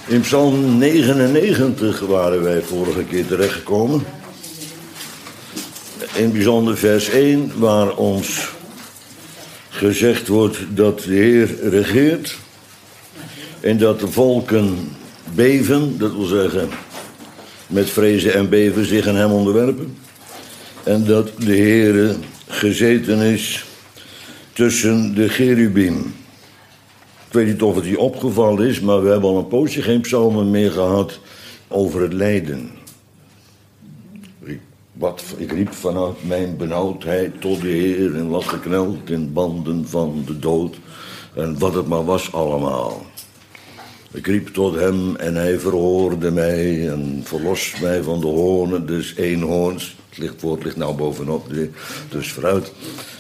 In Psalm 99 waren wij vorige keer terechtgekomen. In bijzonder vers 1, waar ons gezegd wordt dat de Heer regeert. En dat de volken beven, dat wil zeggen met vrezen en beven zich aan hem onderwerpen. En dat de Heer gezeten is tussen de cherubim. Ik weet niet of het je opgevallen is, maar we hebben al een poosje geen psalmen meer gehad over het lijden. Ik riep vanuit mijn benauwdheid tot de Heer en lag gekneld in banden van de dood. En wat het maar was allemaal. Ik riep tot hem en hij verhoorde mij en verlost mij van de hoornen des eenhoorns. Het woord ligt nou bovenop, dus vooruit.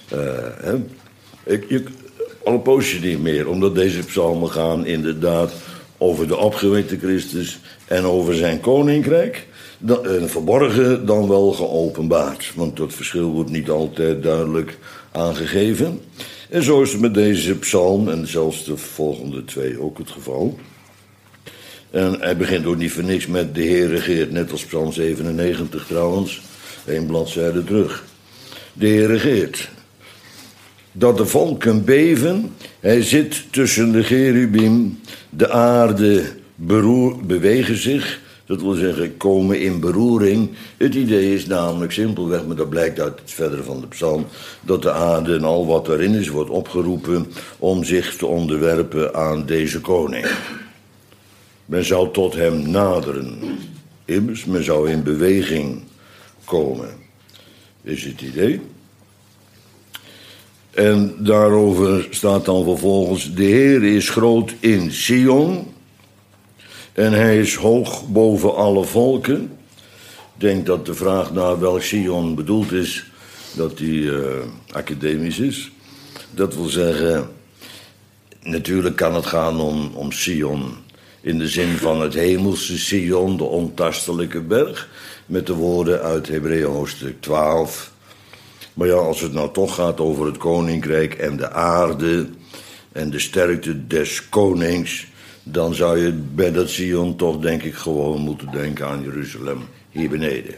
Al een poosje niet meer, omdat deze psalmen gaan inderdaad over de opgewekte Christus en over zijn koninkrijk. Verborgen dan wel geopenbaard, want dat verschil wordt niet altijd duidelijk aangegeven. En zo is het met deze psalm en zelfs de volgende twee ook het geval. En hij begint ook niet voor niks met de Heer regeert, net als psalm 97 trouwens, 1 bladzijde terug. De Heer regeert. Dat de volken beven, hij zit tussen de cherubim, de aarde bewegen zich, dat wil zeggen komen in beroering. Het idee is namelijk simpelweg, maar dat blijkt uit het verdere van de psalm, dat de aarde en al wat erin is wordt opgeroepen om zich te onderwerpen aan deze koning. Men zou tot hem naderen, immers men zou in beweging komen, is het idee. En daarover staat dan vervolgens, de Heer is groot in Sion en hij is hoog boven alle volken. Ik denk dat de vraag naar welk Sion bedoeld is, dat die academisch is. Dat wil zeggen, natuurlijk kan het gaan om Sion in de zin van het hemelse Sion, de ontastelijke berg, met de woorden uit Hebreeën hoofdstuk 12. Maar ja, als het nou toch gaat over het koninkrijk en de aarde en de sterkte des konings, dan zou je bij dat Sion toch denk ik gewoon moeten denken aan Jeruzalem hier beneden.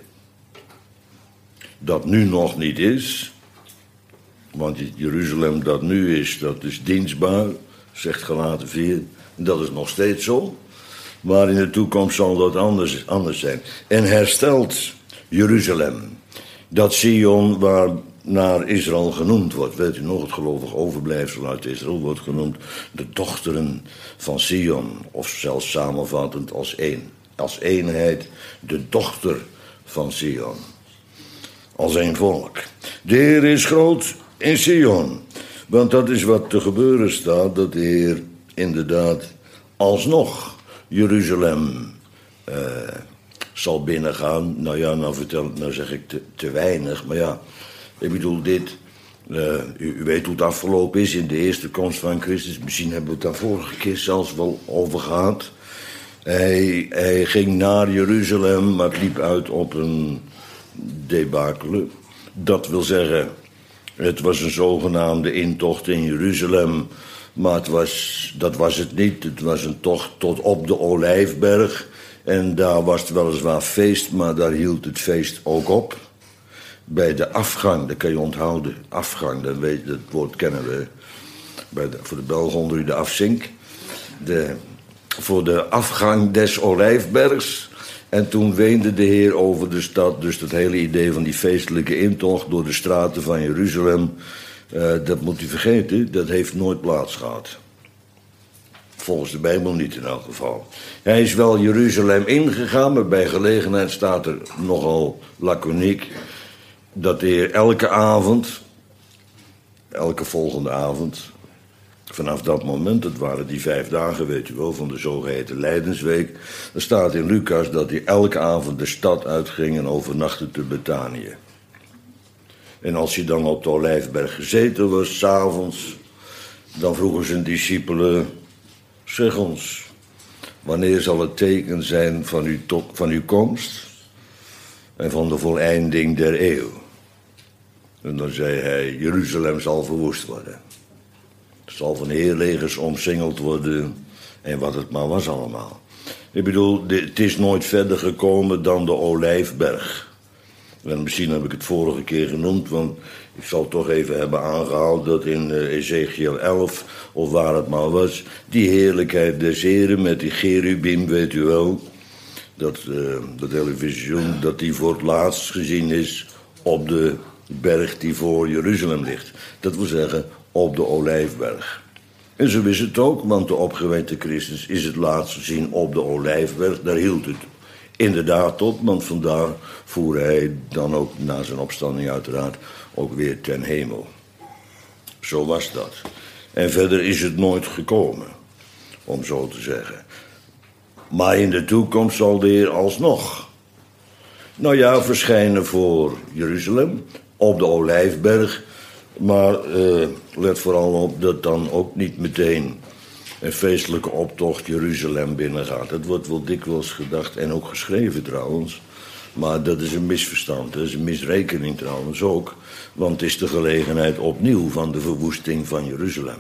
Dat nu nog niet is, want Jeruzalem dat nu is, dat is dienstbaar, zegt Galaten 4, en dat is nog steeds zo. Maar in de toekomst zal dat anders zijn. En herstelt Jeruzalem. Dat Sion waar naar Israël genoemd wordt. Weet u nog, het gelovig overblijfsel uit Israël wordt genoemd de dochteren van Sion. Of zelfs samenvattend als eenheid de dochter van Sion. Als één volk. De Heer is groot in Sion. Want dat is wat te gebeuren staat, dat de Heer inderdaad alsnog Jeruzalem zal binnengaan. Nou ja, nou zeg ik te weinig. Maar ja, ik bedoel dit. U weet hoe het afgelopen is in de eerste komst van Christus. Misschien hebben we het daar vorige keer zelfs wel over gehad. Hij ging naar Jeruzalem, maar het liep uit op een debacle. Dat wil zeggen, het was een zogenaamde intocht in Jeruzalem. Maar dat was het niet. Het was een tocht tot op de Olijfberg. En daar was het weliswaar feest, maar daar hield het feest ook op. Bij de afgang, dat kan je onthouden. Afgang, dat woord kennen we. Voor de Belgen onder u de afzink. Voor de afgang des Olijfbergs. En toen weende de Heer over de stad. Dus dat hele idee van die feestelijke intocht door de straten van Jeruzalem, dat moet u vergeten, dat heeft nooit plaats gehad. Volgens de Bijbel niet in elk geval. Hij is wel Jeruzalem ingegaan, maar bij gelegenheid staat er nogal laconiek dat de Heer elke volgende avond, vanaf dat moment, dat waren die 5 dagen, weet u wel, van de zogeheten Lijdensweek, er staat in Lucas dat hij elke avond de stad uitging en overnachtte te Betanië. En als hij dan op de Olijfberg gezeten was, 's avonds, dan vroegen zijn discipelen, zeg ons, wanneer zal het teken zijn van uw komst en van de voleinding der eeuw? En dan zei hij, Jeruzalem zal verwoest worden. Het zal van heerlegers omsingeld worden En wat het maar was allemaal. Ik bedoel, het is nooit verder gekomen dan de Olijfberg. En misschien heb ik het vorige keer genoemd, want ik zal toch even hebben aangehaald dat in Ezekiel 11, of waar het maar was, die heerlijkheid des Heren met die cherubim, weet u wel, dat hele visioen, dat die voor het laatst gezien is op de berg die voor Jeruzalem ligt. Dat wil zeggen, op de Olijfberg. En zo is het ook, want de opgewekte Christus is het laatst gezien op de Olijfberg. Daar hield het inderdaad op, want vandaar voerde hij dan ook na zijn opstanding uiteraard ook weer ten hemel. Zo was dat. En verder is het nooit gekomen, om zo te zeggen. Maar in de toekomst zal de Heer alsnog, nou ja, verschijnen voor Jeruzalem op de Olijfberg. Maar let vooral op dat dan ook niet meteen een feestelijke optocht Jeruzalem binnengaat. Dat wordt wel dikwijls gedacht en ook geschreven trouwens. Maar dat is een misverstand, dat is een misrekening trouwens ook. Want het is de gelegenheid opnieuw van de verwoesting van Jeruzalem.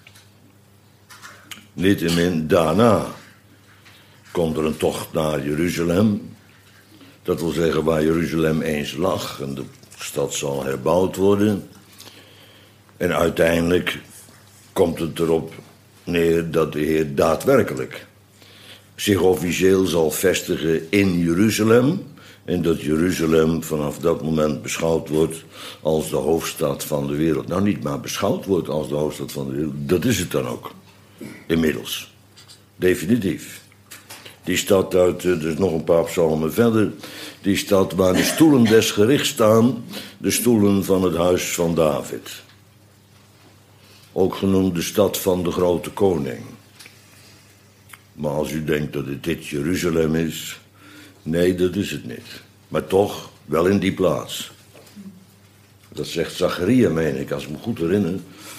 Niettemin daarna komt er een tocht naar Jeruzalem. Dat wil zeggen waar Jeruzalem eens lag en de stad zal herbouwd worden. En uiteindelijk komt het erop neer dat de Heer daadwerkelijk zich officieel zal vestigen in Jeruzalem. En dat Jeruzalem vanaf dat moment beschouwd wordt als de hoofdstad van de wereld. Nou, niet maar beschouwd wordt als de hoofdstad van de wereld, dat is het dan ook. Inmiddels. Definitief. Die stad uit, dus nog een paar psalmen verder, die stad waar de stoelen des gerichts staan, de stoelen van het huis van David. Ook genoemd de stad van de grote koning. Maar als u denkt dat het dit Jeruzalem is, nee, dat is het niet. Maar toch, wel in die plaats. Dat zegt Zacharia, meen ik, als ik me goed herinner.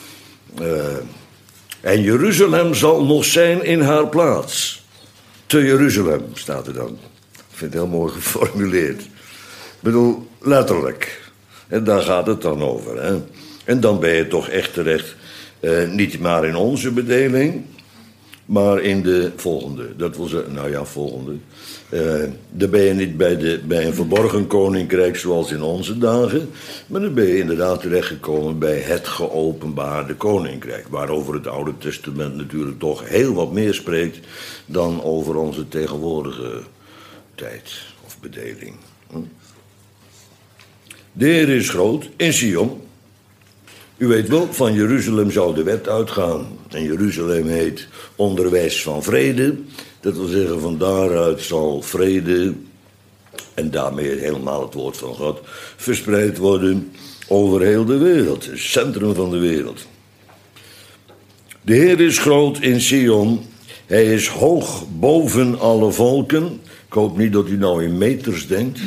En Jeruzalem zal nog zijn in haar plaats. Te Jeruzalem, staat er dan. Ik vind het heel mooi geformuleerd. Ik bedoel, letterlijk. En daar gaat het dan over, hè. En dan ben je toch echt terecht, niet maar in onze bedeling, maar in de volgende. Dat wil zeggen, nou ja, volgende. Dan ben je niet bij een verborgen koninkrijk zoals in onze dagen, maar dan ben je inderdaad terechtgekomen bij het geopenbaarde koninkrijk, waarover het Oude Testament natuurlijk toch heel wat meer spreekt dan over onze tegenwoordige tijd of bedeling. De Heer is groot in Sion. U weet wel, van Jeruzalem zou de wet uitgaan. En Jeruzalem heet onderwijs van vrede. Dat wil zeggen, van daaruit zal vrede, en daarmee helemaal het woord van God, verspreid worden over heel de wereld. Het centrum van de wereld. De Heer is groot in Sion. Hij is hoog boven alle volken. Ik hoop niet dat u nou in meters denkt.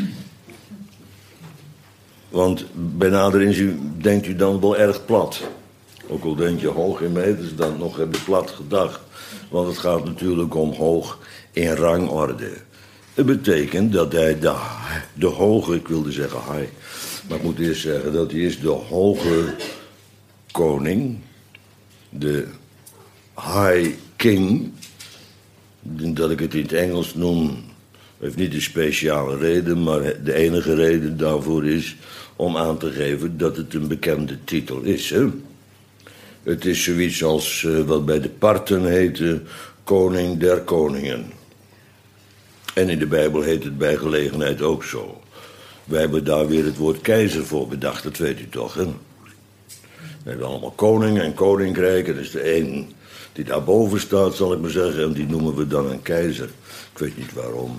Want bij nader inzien denkt u dan wel erg plat. Ook al denk je hoog in meters, dan nog heb je plat gedacht. Want het gaat natuurlijk om hoog in rangorde. Het betekent dat hij de hoge, ik wilde zeggen high, maar ik moet eerst zeggen dat hij is de hoge koning, de high king, dat ik het in het Engels noem, heeft niet een speciale reden, maar de enige reden daarvoor is om aan te geven dat het een bekende titel is. Hè? Het is zoiets als wat bij de Parten heette koning der koningen. En in de Bijbel heet het bij gelegenheid ook zo. Wij hebben daar weer het woord keizer voor bedacht, dat weet u toch, hè? We hebben allemaal koningen en koninkrijken. Dat is de een die daarboven staat, zal ik maar zeggen, en die noemen we dan een keizer. Ik weet niet waarom.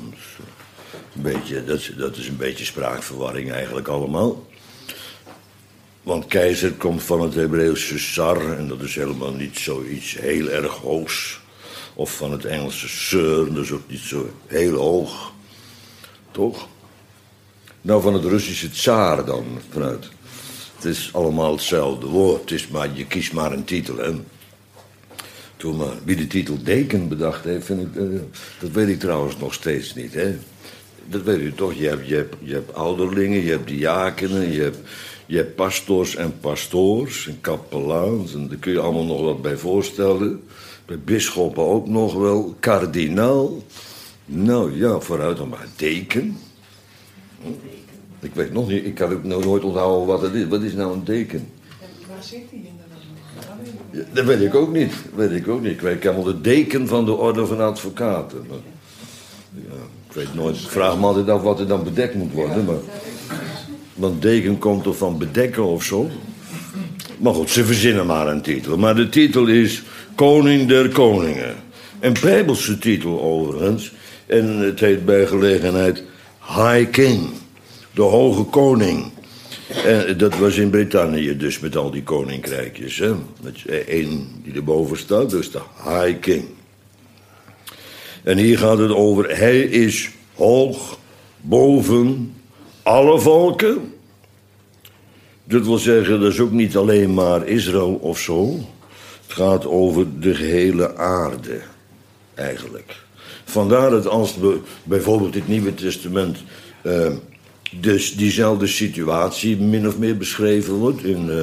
Dat is een beetje spraakverwarring eigenlijk allemaal. Want keizer komt van het Hebreeuwse sar, en dat is helemaal niet zoiets heel erg hoogs. Of van het Engelse sir, dat is ook niet zo heel hoog. Toch? Nou, van het Russische tsaar dan, vanuit. Het is allemaal hetzelfde woord, het is maar, je kiest maar een titel, hè. Toen maar, wie de titel deken bedacht heeft, dat weet ik trouwens nog steeds niet, hè. Dat weet u toch, je hebt ouderlingen, je hebt diakenen, je hebt pastors en pastoors en kapelaans, en daar kun je allemaal nog wat bij voorstellen. Bij bisschoppen ook nog wel. Kardinaal. Nou ja, vooruit dan maar. Deken. Ik weet nog niet, ik kan ook nooit onthouden wat het is. Wat is nou een deken? Waar zit hij inderdaad? Dat weet ik ook niet. Ik weet wel de deken van de orde van advocaten. Ja, ik weet nooit. Ik vraag me altijd af wat er dan bedekt moet worden. Maar, want deken komt toch van bedekken of zo? Maar goed, ze verzinnen maar een titel. Maar de titel is Koning der Koningen. Een bijbelse titel overigens. En het heet bij gelegenheid High King. De hoge koning. En dat was in Brittannië dus met al die koninkrijkjes. Hè? Met één die erboven staat, dus de High King. En hier gaat het over, hij is hoog boven alle volken. Dat wil zeggen, dat is ook niet alleen maar Israël of zo. Het gaat over de gehele aarde, eigenlijk. Vandaar dat als we bijvoorbeeld het Nieuwe Testament dus diezelfde situatie min of meer beschreven wordt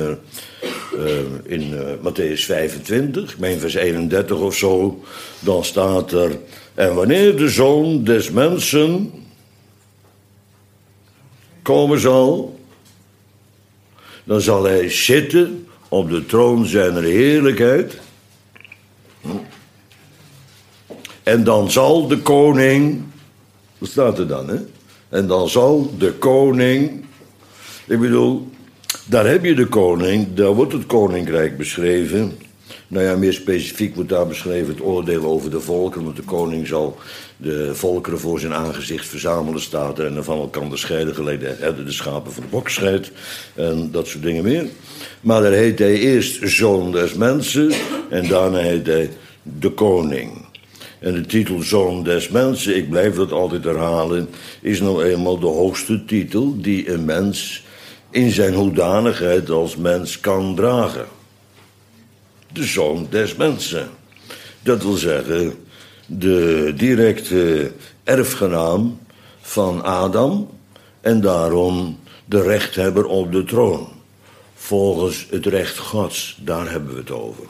in Matthäus 25, ik meen vers 31 of zo, dan staat er: en wanneer de Zoon des Mensen komen zal, dan zal hij zitten op de troon zijner heerlijkheid. En dan zal de koning, wat staat er dan, hè? En dan zal de koning, ik bedoel, daar heb je de koning, daar wordt het koninkrijk beschreven. Nou ja, meer specifiek wordt daar beschreven het oordeel over de volken, want de koning zal de volkeren voor zijn aangezicht verzamelen, staat er, en van elkaar scheiden, geleden de schapen van de bok scheidt, en dat soort dingen meer. Maar daar heet hij eerst Zoon des Mensen, en daarna heet hij de koning. En de titel Zoon des Mensen, ik blijf dat altijd herhalen, is nou eenmaal de hoogste titel die een mens in zijn hoedanigheid als mens kan dragen. De Zoon des Mensen. Dat wil zeggen, de directe erfgenaam van Adam en daarom de rechthebber op de troon. Volgens het recht Gods, daar hebben we het over.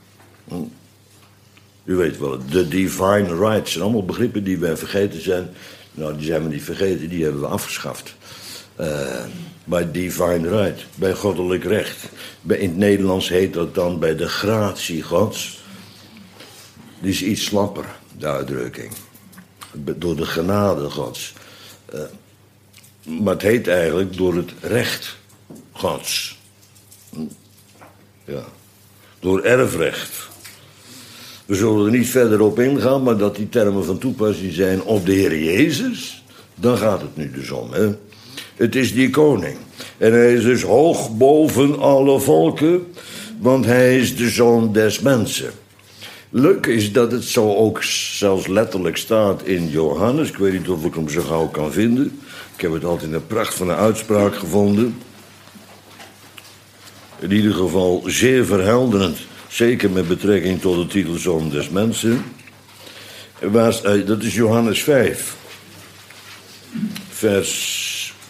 U weet wel, de divine rights zijn allemaal begrippen die wij vergeten zijn. Nou, die zijn we niet vergeten, die hebben we afgeschaft. Bij divine right, bij goddelijk recht. In het Nederlands heet dat dan bij de gratie Gods. Die is iets slapper, de uitdrukking. Door de genade Gods. Maar het heet eigenlijk door het recht Gods. Ja. Door erfrecht. We zullen er niet verder op ingaan, maar dat die termen van toepassing zijn op de Heer Jezus, dan gaat het nu dus om, hè. Het is die koning. En hij is dus hoog boven alle volken, want hij is de Zoon des Mensen. Leuk is dat het zo ook zelfs letterlijk staat in Johannes. Ik weet niet of ik hem zo gauw kan vinden. Ik heb het altijd een pracht van een uitspraak gevonden. In ieder geval zeer verhelderend. Zeker met betrekking tot de titel Zoon des Mensen. Dat is Johannes 5. Vers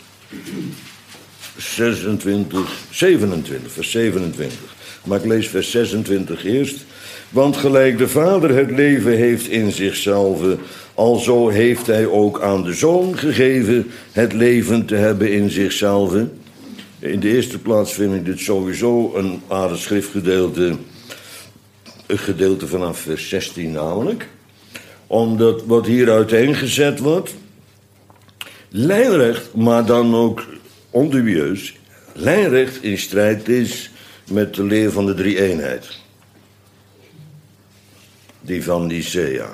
27. Maar ik lees vers 26 eerst. Want gelijk de Vader het leven heeft in zichzelf, alzo heeft hij ook aan de Zoon gegeven het leven te hebben in zichzelf. In de eerste plaats vind ik dit sowieso een aardig schriftgedeelte. Een gedeelte vanaf vers 16 namelijk. Omdat wat hier uiteengezet wordt, lijnrecht, maar dan ook ondubieus, lijnrecht in strijd is met de leer van de drie-eenheid. Die van Nicea.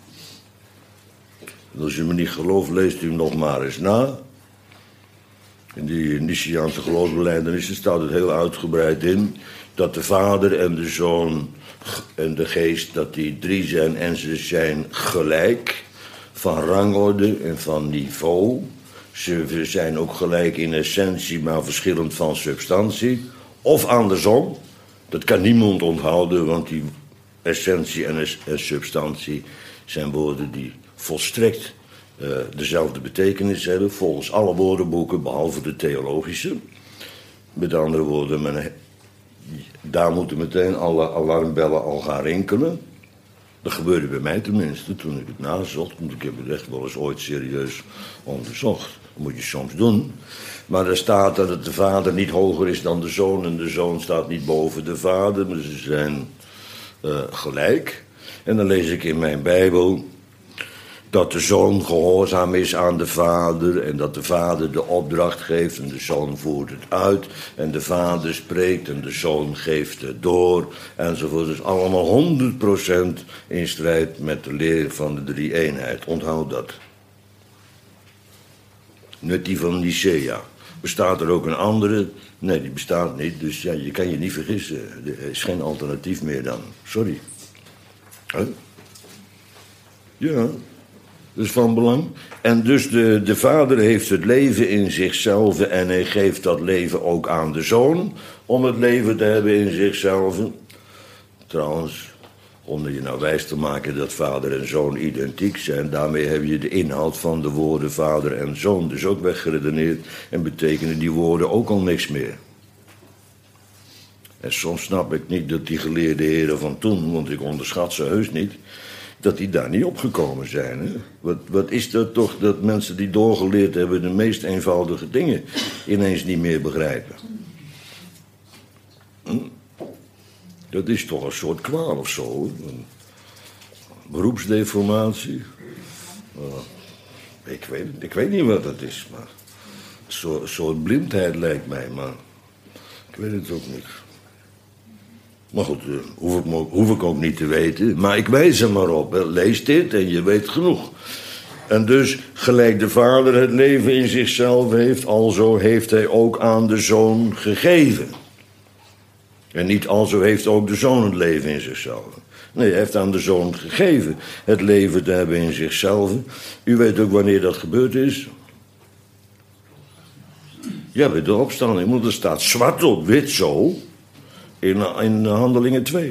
En als u me niet gelooft, leest u hem nog maar eens na. In die Niceaanse geloofsbelijdenis staat het heel uitgebreid in dat de Vader en de Zoon en de Geest, dat die drie zijn en ze zijn gelijk van rangorde en van niveau. Ze zijn ook gelijk in essentie, maar verschillend van substantie. Of andersom, dat kan niemand onthouden, want die essentie en substantie zijn woorden die volstrekt dezelfde betekenis hebben, volgens alle woordenboeken, behalve de theologische. Met andere woorden, daar moeten meteen alle alarmbellen al gaan rinkelen. Dat gebeurde bij mij tenminste, toen ik het nazocht. Want ik heb het echt wel eens ooit serieus onderzocht. Dat moet je soms doen. Maar er staat dat het de vader niet hoger is dan de zoon. En de zoon staat niet boven de vader. Maar ze zijn gelijk. En dan lees ik in mijn Bijbel dat de zoon gehoorzaam is aan de vader. En dat de vader de opdracht geeft en de zoon voert het uit. En de vader spreekt en de zoon geeft het door. Enzovoort. Dus allemaal 100% in strijd met de leer van de drie-eenheid. Onthoud dat. Net die van Nicea. Bestaat er ook een andere? Nee, die bestaat niet. Dus ja, je kan je niet vergissen. Er is geen alternatief meer dan. Sorry. Huh? Ja, dat is van belang. En dus de vader heeft het leven in zichzelf en hij geeft dat leven ook aan de zoon om het leven te hebben in zichzelf. Trouwens, om je nou wijs te maken dat vader en zoon identiek zijn, daarmee heb je de inhoud van de woorden vader en zoon dus ook weggeredeneerd en betekenen die woorden ook al niks meer. En soms snap ik niet dat die geleerde heren van toen, want ik onderschat ze heus niet, dat die daar niet opgekomen zijn. Hè? Wat is dat toch dat mensen die doorgeleerd hebben de meest eenvoudige dingen ineens niet meer begrijpen? Dat is toch een soort kwaal of zo. Een beroepsdeformatie. Ik weet niet wat dat is, maar een soort blindheid lijkt mij, maar ik weet het ook niet. Maar goed, hoef ik ook niet te weten. Maar ik wijs er maar op. Hè. Lees dit en je weet genoeg. En dus, gelijk de vader het leven in zichzelf heeft, alzo heeft hij ook aan de zoon gegeven. En niet alzo heeft ook de zoon het leven in zichzelf. Nee, hij heeft aan de zoon gegeven het leven te hebben in zichzelf. U weet ook wanneer dat gebeurd is. Ja, bij de opstanding. Want er staat zwart op wit zo in Handelingen 2.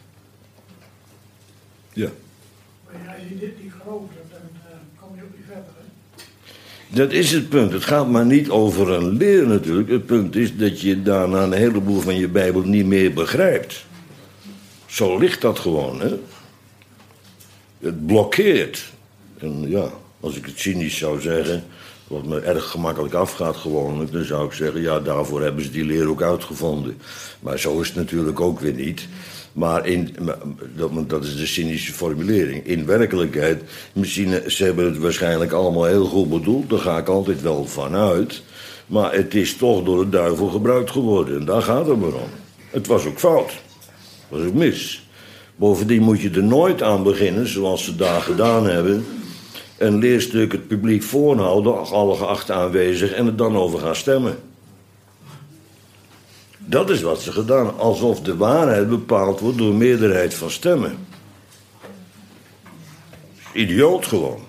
Ja. Maar als je dit niet gelooft, dan kom je ook niet verder. Hè? Dat is het punt. Het gaat maar niet over een leer natuurlijk. Het punt is dat je daarna een heleboel van je Bijbel niet meer begrijpt. Zo ligt dat gewoon, hè. Het blokkeert. En ja, als ik het cynisch zou zeggen, wat me erg gemakkelijk afgaat gewoonlijk, dan zou ik zeggen, ja, daarvoor hebben ze die leer ook uitgevonden. Maar zo is het natuurlijk ook weer niet. Maar dat is de cynische formulering. In werkelijkheid, misschien, ze hebben het waarschijnlijk allemaal heel goed bedoeld, daar ga ik altijd wel van uit. Maar het is toch door de duivel gebruikt geworden. En daar gaat het maar om. Het was ook fout. Het was ook mis. Bovendien moet je er nooit aan beginnen, zoals ze daar gedaan hebben, een leerstuk het publiek voorhouden, alle geachte aanwezig, en het dan over gaan stemmen. Dat is wat ze gedaan, alsof de waarheid bepaald wordt door meerderheid van stemmen. Idioot gewoon.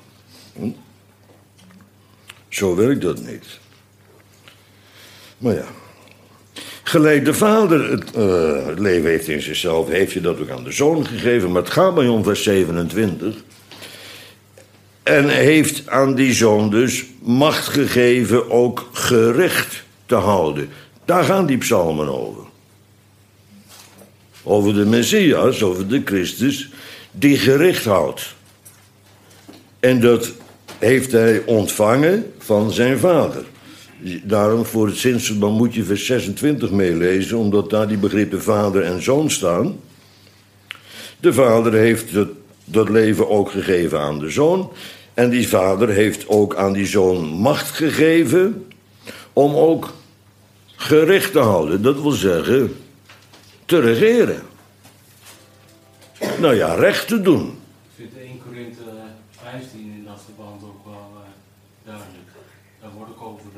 Zo werkt dat niet. Maar ja. Gelijk de vader het leven heeft in zichzelf, heeft je dat ook aan de zoon gegeven. Maar het gaat bij om vers 27. En heeft aan die zoon dus macht gegeven ook gericht te houden. Daar gaan die psalmen over. Over de Messias, over de Christus, die gericht houdt. En dat heeft hij ontvangen van zijn vader. Daarom voor het zinsverband moet je vers 26 meelezen, omdat daar die begrippen vader en zoon staan. De vader heeft dat leven ook gegeven aan de zoon. En die vader heeft ook aan die zoon macht gegeven om ook gericht te houden. Dat wil zeggen, te regeren. Nou ja, recht te doen. Ik vind 1 Korinthe 15 in dat verband ook wel duidelijk. Daar wordt ook over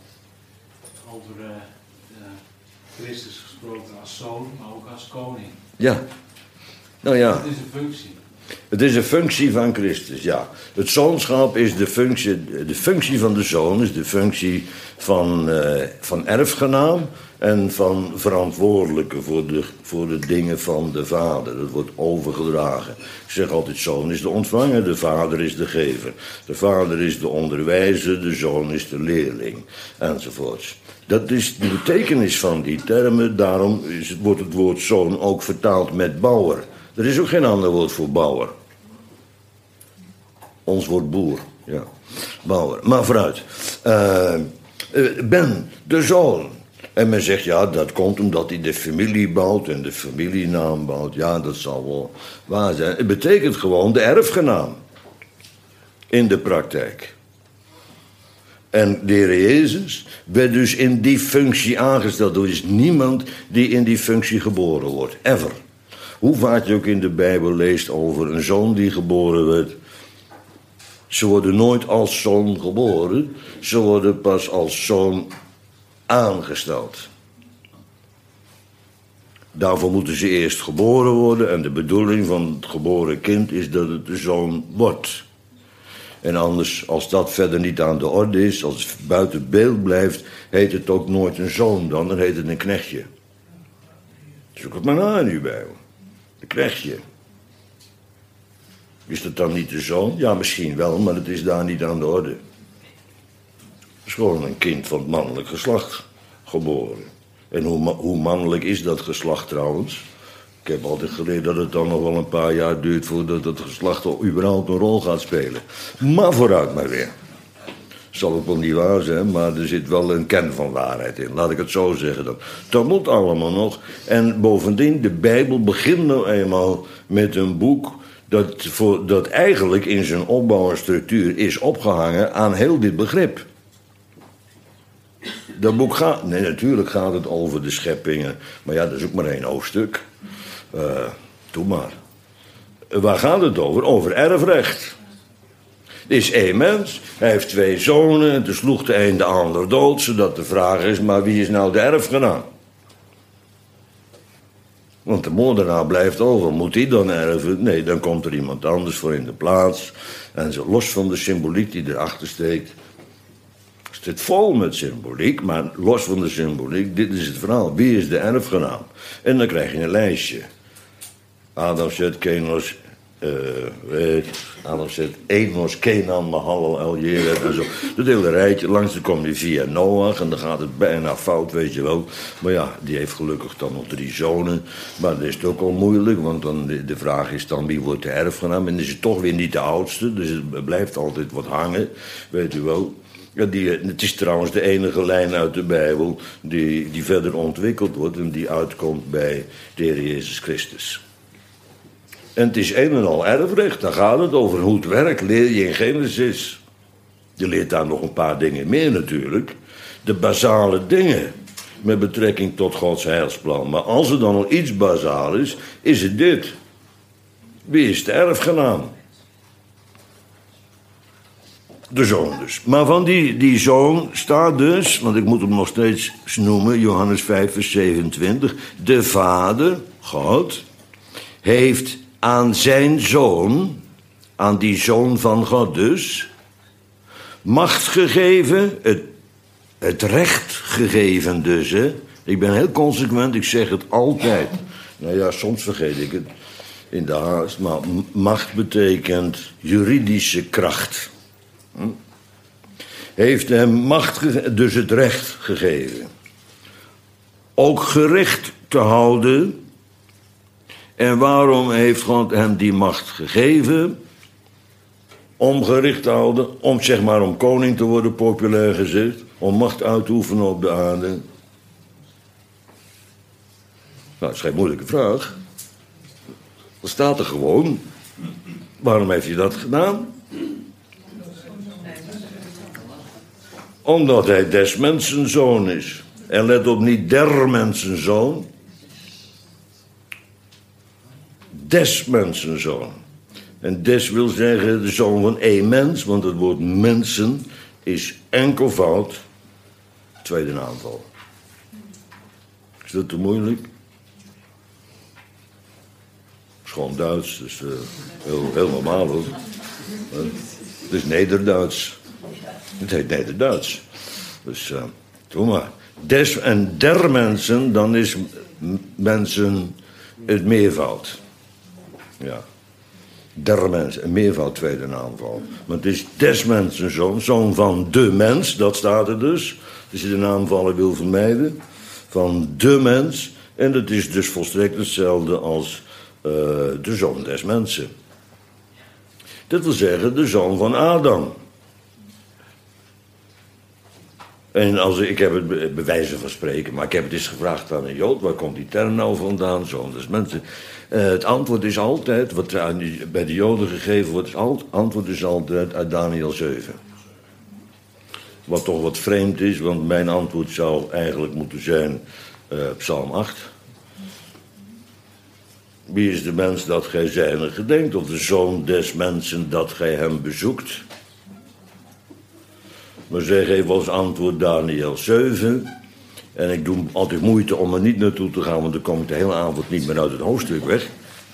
Christus gesproken als zoon, maar ook als koning. Ja. Nou ja. Het is een functie. Het is een functie van Christus, ja. Het zoonschap is de functie van de zoon is de functie van erfgenaam en van verantwoordelijke voor de dingen van de vader. Dat wordt overgedragen. Ik zeg altijd, zoon is de ontvanger, de vader is de gever. De vader is de onderwijzer, de zoon is de leerling, enzovoorts. Dat is de betekenis van die termen, daarom wordt het woord zoon ook vertaald met bouwer. Er is ook geen ander woord voor bouwer. Ons woord boer, ja. Bouwer. Maar vooruit. Ben, de zoon. En men zegt, ja, dat komt omdat hij de familie bouwt en de familienaam bouwt. Ja, dat zal wel waar zijn. Het betekent gewoon de erfgenaam. In de praktijk. En de Heer Jezus werd dus in die functie aangesteld. Er is niemand die in die functie geboren wordt. Ever. Hoe vaak je ook in de Bijbel leest over een zoon die geboren werd. Ze worden nooit als zoon geboren. Ze worden pas als zoon aangesteld. Daarvoor moeten ze eerst geboren worden. En de bedoeling van het geboren kind is dat het de zoon wordt. En anders, als dat verder niet aan de orde is, als het buiten beeld blijft, heet het ook nooit een zoon dan heet het een knechtje. Zoek het maar na in uw Bijbel. Een knechtje. Is dat dan niet de zoon? Ja, misschien wel, maar het is daar niet aan de orde. Het is gewoon een kind van het mannelijk geslacht geboren. En hoe mannelijk is dat geslacht trouwens? Ik heb altijd geleerd dat het dan nog wel een paar jaar duurt voordat het geslacht überhaupt een rol gaat spelen. Maar vooruit maar weer. Zal ook wel niet waar zijn, maar er zit wel een kern van waarheid in. Laat ik het zo zeggen dan. Dat moet allemaal nog. En bovendien, de Bijbel begint nou eenmaal met een boek dat eigenlijk in zijn opbouw en structuur is opgehangen aan heel dit begrip. Dat boek gaat... Nee, natuurlijk gaat het over de scheppingen. Maar ja, dat is ook maar één hoofdstuk. Doe maar. Waar gaat het over? Over erfrecht. Er is één mens, hij heeft 2 zonen... en toen sloeg de een de ander dood... zodat de vraag is, maar wie is nou de erfgenaam? Want de moordenaar blijft over. Moet hij dan erven? Nee, dan komt er iemand anders voor in de plaats. En zo los van de symboliek die erachter steekt... Het zit vol met symboliek, maar los van de symboliek, dit is het verhaal. Wie is de erfgenaam? En dan krijg je een lijstje. Adam, Zet, Kenos, Enos, Kenan, Mahalal, El, Jered en zo. Dat hele rijtje, langs dan kom je via Noach en dan gaat het bijna fout, weet je wel. Maar ja, die heeft gelukkig dan nog 3 zonen. Maar dat is het ook al moeilijk, want dan de vraag is dan wie wordt de erfgenaam? En dan is het toch weer niet de oudste, dus het blijft altijd wat hangen, weet u wel. Ja, het is trouwens de enige lijn uit de Bijbel die verder ontwikkeld wordt en die uitkomt bij de Heer Jezus Christus. En het is een en al erfrecht, daar gaat het over. Hoe het werkt leer je in Genesis. Je leert daar nog een paar dingen meer natuurlijk. De basale dingen met betrekking tot Gods heilsplan. Maar als er dan nog iets basaal is, is het dit. Wie is de erfgenaam? De zoon dus. Maar van die zoon staat dus, want ik moet hem nog steeds noemen, Johannes 5 vers 27. De Vader, God, heeft aan zijn zoon, aan die zoon van God dus, macht gegeven, het recht gegeven dus. Hè. Ik ben heel consequent, ik zeg het altijd. Nou ja, soms vergeet ik het in de haast, maar macht betekent juridische kracht. Heeft hem macht, dus het recht gegeven. Ook gericht te houden. En waarom heeft God hem die macht gegeven? Om gericht te houden, om koning te worden, populair gezegd. Om macht uit te oefenen op de aarde. Nou, dat is geen moeilijke vraag. Dat staat er gewoon. Waarom heeft hij dat gedaan? Omdat hij des mensen zoon is. En let op, niet der mensen zoon. Des mensen zoon. En des wil zeggen de zoon van één mens. Want het woord mensen is enkelvoud. Tweede naamval. Is dat te moeilijk? Het is gewoon Duits. Dus heel normaal hoor. Het is Nederduits. Het heet Nederduits. Dus doe maar. Des en der mensen, dan is mensen het meervoud. Ja. Der mensen, een meervoud tweede naamval. Maar het is des mensen zoon van de mens, dat staat er dus. Als je de naamvallen wil vermijden. Van de mens. En dat is dus volstrekt hetzelfde als de zoon des mensen. Dat wil zeggen, de zoon van Adam. En ik heb het bij wijze van spreken, maar ik heb het eens gevraagd aan een Jood, waar komt die term nou vandaan, zoon des mensen? Het antwoord is altijd, wat bij de Joden gegeven wordt, het antwoord is altijd uit Daniel 7. Wat toch wat vreemd is, want mijn antwoord zou eigenlijk moeten zijn Psalm 8. Wie is de mens dat gij zijner gedenkt, of de zoon des mensen dat gij hem bezoekt? Maar zij geven als antwoord Daniel 7. En ik doe altijd moeite om er niet naartoe te gaan, want dan kom ik de hele avond niet meer uit het hoofdstuk weg.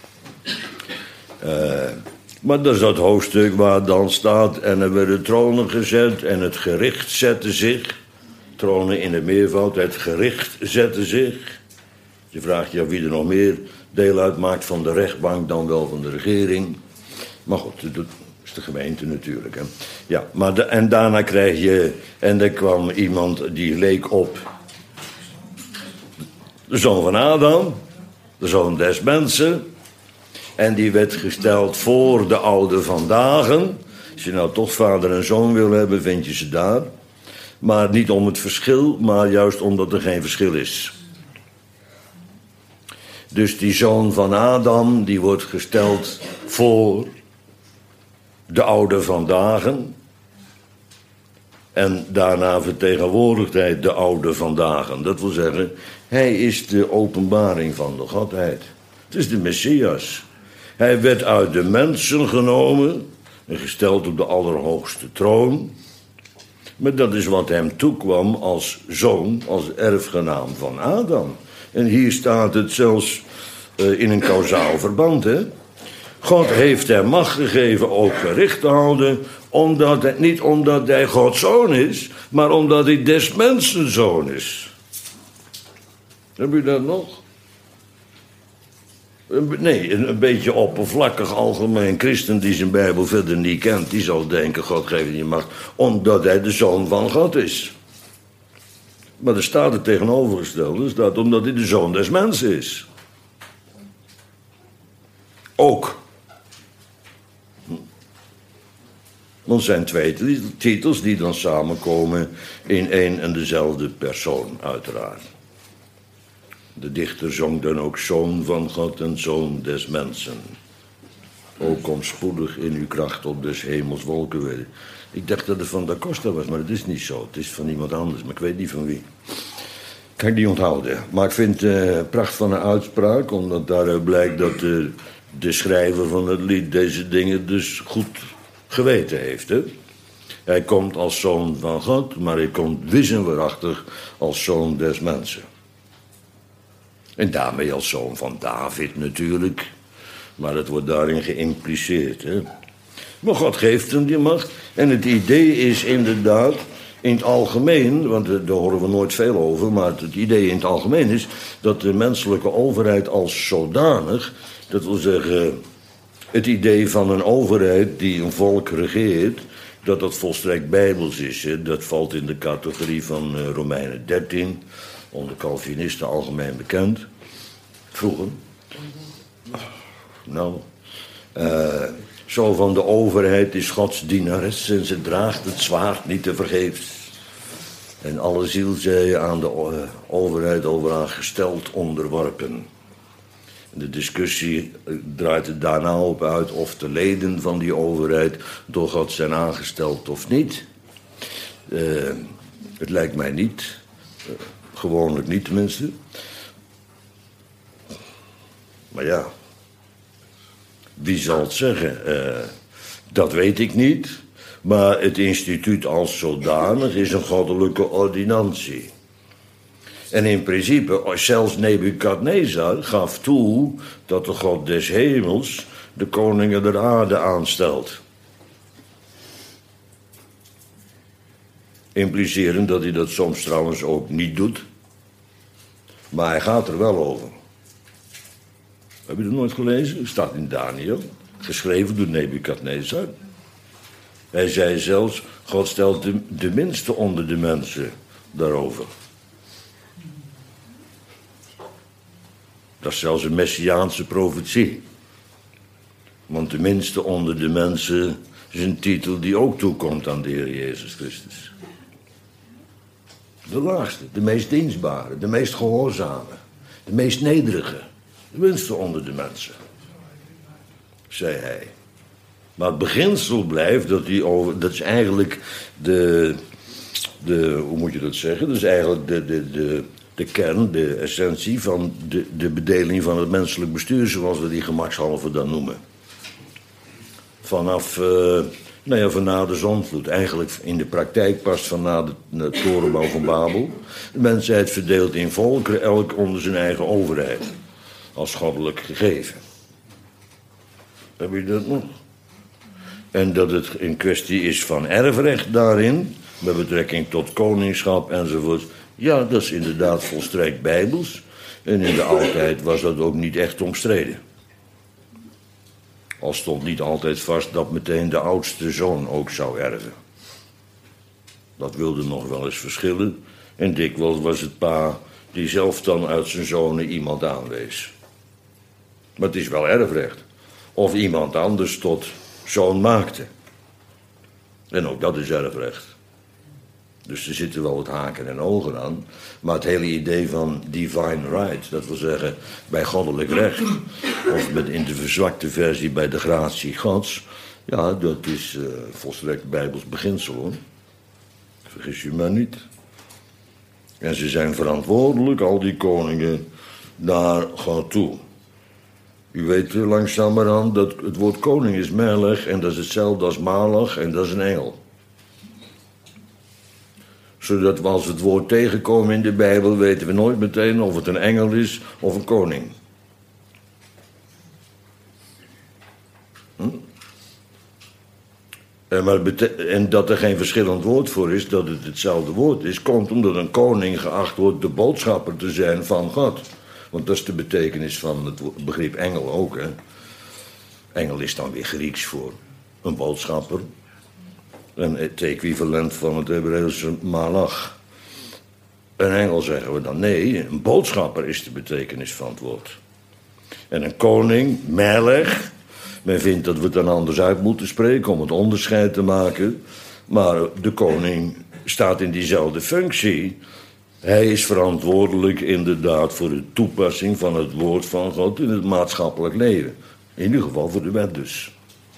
Maar dat is dat hoofdstuk waar dan staat, en er werden tronen gezet en het gericht zette zich. Tronen in de meervoud, het gericht zette zich. Je vraagt je wie er nog meer deel uitmaakt van de rechtbank dan wel van de regering. Maar goed, dat is de gemeente natuurlijk. Hè. Ja, maar en daarna krijg je, en er kwam iemand die leek op de zoon van Adam, de zoon des mensen. En die werd gesteld voor de oude vandaag. Als je nou toch vader en zoon wil hebben, vind je ze daar. Maar niet om het verschil, maar juist omdat er geen verschil is. Dus die zoon van Adam, die wordt gesteld voor de oude vandaag. En daarna vertegenwoordigt hij de oude vandaag. Dat wil zeggen, hij is de openbaring van de Godheid. Het is de Messias. Hij werd uit de mensen genomen en gesteld op de allerhoogste troon. Maar dat is wat hem toekwam als zoon, als erfgenaam van Adam. En hier staat het zelfs in een kausaal verband, hè. God heeft hem macht gegeven ook gericht te houden, niet omdat hij Gods zoon is, maar omdat hij des mensen zoon is. Heb u dat nog? Nee, een beetje oppervlakkig algemeen christen die zijn Bijbel verder niet kent, die zal denken, God geeft die macht, omdat hij de zoon van God is. Maar er staat het tegenovergestelde, er staat omdat hij de zoon des mensen is. Ook. Want het zijn twee titels die dan samenkomen in één en dezelfde persoon, uiteraard. De dichter zong dan ook zoon van God en zoon des mensen. O kom spoedig in uw kracht op des hemels wolken weer. Ik dacht dat het van Da Costa was, maar het is niet zo. Het is van iemand anders, maar ik weet niet van wie. Kan ik niet onthouden. Maar ik vind pracht van een uitspraak, omdat daaruit blijkt dat de schrijver van het lied deze dingen dus goed geweten heeft. Hè? Hij komt als zoon van God, maar hij komt wis en waarachtig als zoon des mensen. En daarmee als zoon van David natuurlijk. Maar het wordt daarin geïmpliceerd. Hè? Maar God geeft hem die macht. En het idee is inderdaad in het algemeen, want daar horen we nooit veel over, maar het idee in het algemeen is dat de menselijke overheid als zodanig, dat wil zeggen het idee van een overheid die een volk regeert, dat volstrekt bijbels is. Hè? Dat valt in de categorie van Romeinen 13, onder Calvinisten algemeen bekend. Vroeger. Zo van de overheid is Gods dienares en ze draagt het zwaard niet te vergeefs. En alle ziel zij aan de overheid overaan gesteld onderworpen. De discussie draait er daarna op uit of de leden van die overheid door God zijn aangesteld of niet. Het lijkt mij niet. Gewoonlijk niet tenminste. Maar ja, wie zal het zeggen? Dat weet ik niet. Maar het instituut als zodanig is een goddelijke ordinantie. En in principe, zelfs Nebukadnezar gaf toe dat de God des hemels de koningen der aarde aanstelt. Implicerend dat hij dat soms trouwens ook niet doet. Maar hij gaat er wel over. Heb je dat nooit gelezen? Het staat in Daniel. Geschreven door Nebukadnezar. Hij zei zelfs, God stelt de minste onder de mensen daarover. Dat is zelfs een messiaanse profetie. Want de minste onder de mensen is een titel die ook toekomt aan de Heer Jezus Christus. De laagste, de meest dienstbare, de meest gehoorzame, de meest nederige. De minste onder de mensen, zei hij. Maar het beginsel blijft dat dat is eigenlijk hoe moet je dat zeggen? Dat is eigenlijk de kern, de essentie van de bedeling van het menselijk bestuur, zoals we die gemakshalve dan noemen. Vanaf, van na de zondvloed, eigenlijk in de praktijk pas van na de torenbouw van Babel. De mensheid verdeeld in volkeren, elk onder zijn eigen overheid, als goddelijk gegeven. Heb je dat nog? En dat het in kwestie is van erfrecht daarin, met betrekking tot koningschap enzovoort. Ja, dat is inderdaad volstrekt bijbels. En in de oudheid was dat ook niet echt omstreden. Al stond niet altijd vast dat meteen de oudste zoon ook zou erven. Dat wilde nog wel eens verschillen. En dikwijls was het pa die zelf dan uit zijn zonen iemand aanwees. Maar het is wel erfrecht. Of iemand anders tot zoon maakte. En ook dat is erfrecht. Dus er zitten wel wat haken en ogen aan. Maar het hele idee van divine right, dat wil zeggen bij goddelijk recht, of in de verzwakte versie bij de gratie gods, ja, dat is volstrekt bijbels beginsel, hoor. Vergis je maar niet. En ze zijn verantwoordelijk, al die koningen, daar gewoon toe. U weet langzamerhand dat het woord koning is melech en dat is hetzelfde als malach en dat is een engel. Zodat we als we het woord tegenkomen in de Bijbel weten we nooit meteen of het een engel is of een koning. En dat er geen verschillend woord voor is, dat het hetzelfde woord is, komt omdat een koning geacht wordt de boodschapper te zijn van God. Want dat is de betekenis van het begrip engel ook. Hè. Engel is dan weer Grieks voor een boodschapper. En het equivalent van het Hebreeuwse malach. Een engel zeggen we dan. Nee, een boodschapper is de betekenis van het woord. En een koning, melech. Men vindt dat we het dan anders uit moeten spreken om het onderscheid te maken. Maar de koning staat in diezelfde functie. Hij is verantwoordelijk inderdaad voor de toepassing van het woord van God in het maatschappelijk leven. In ieder geval voor de wet dus.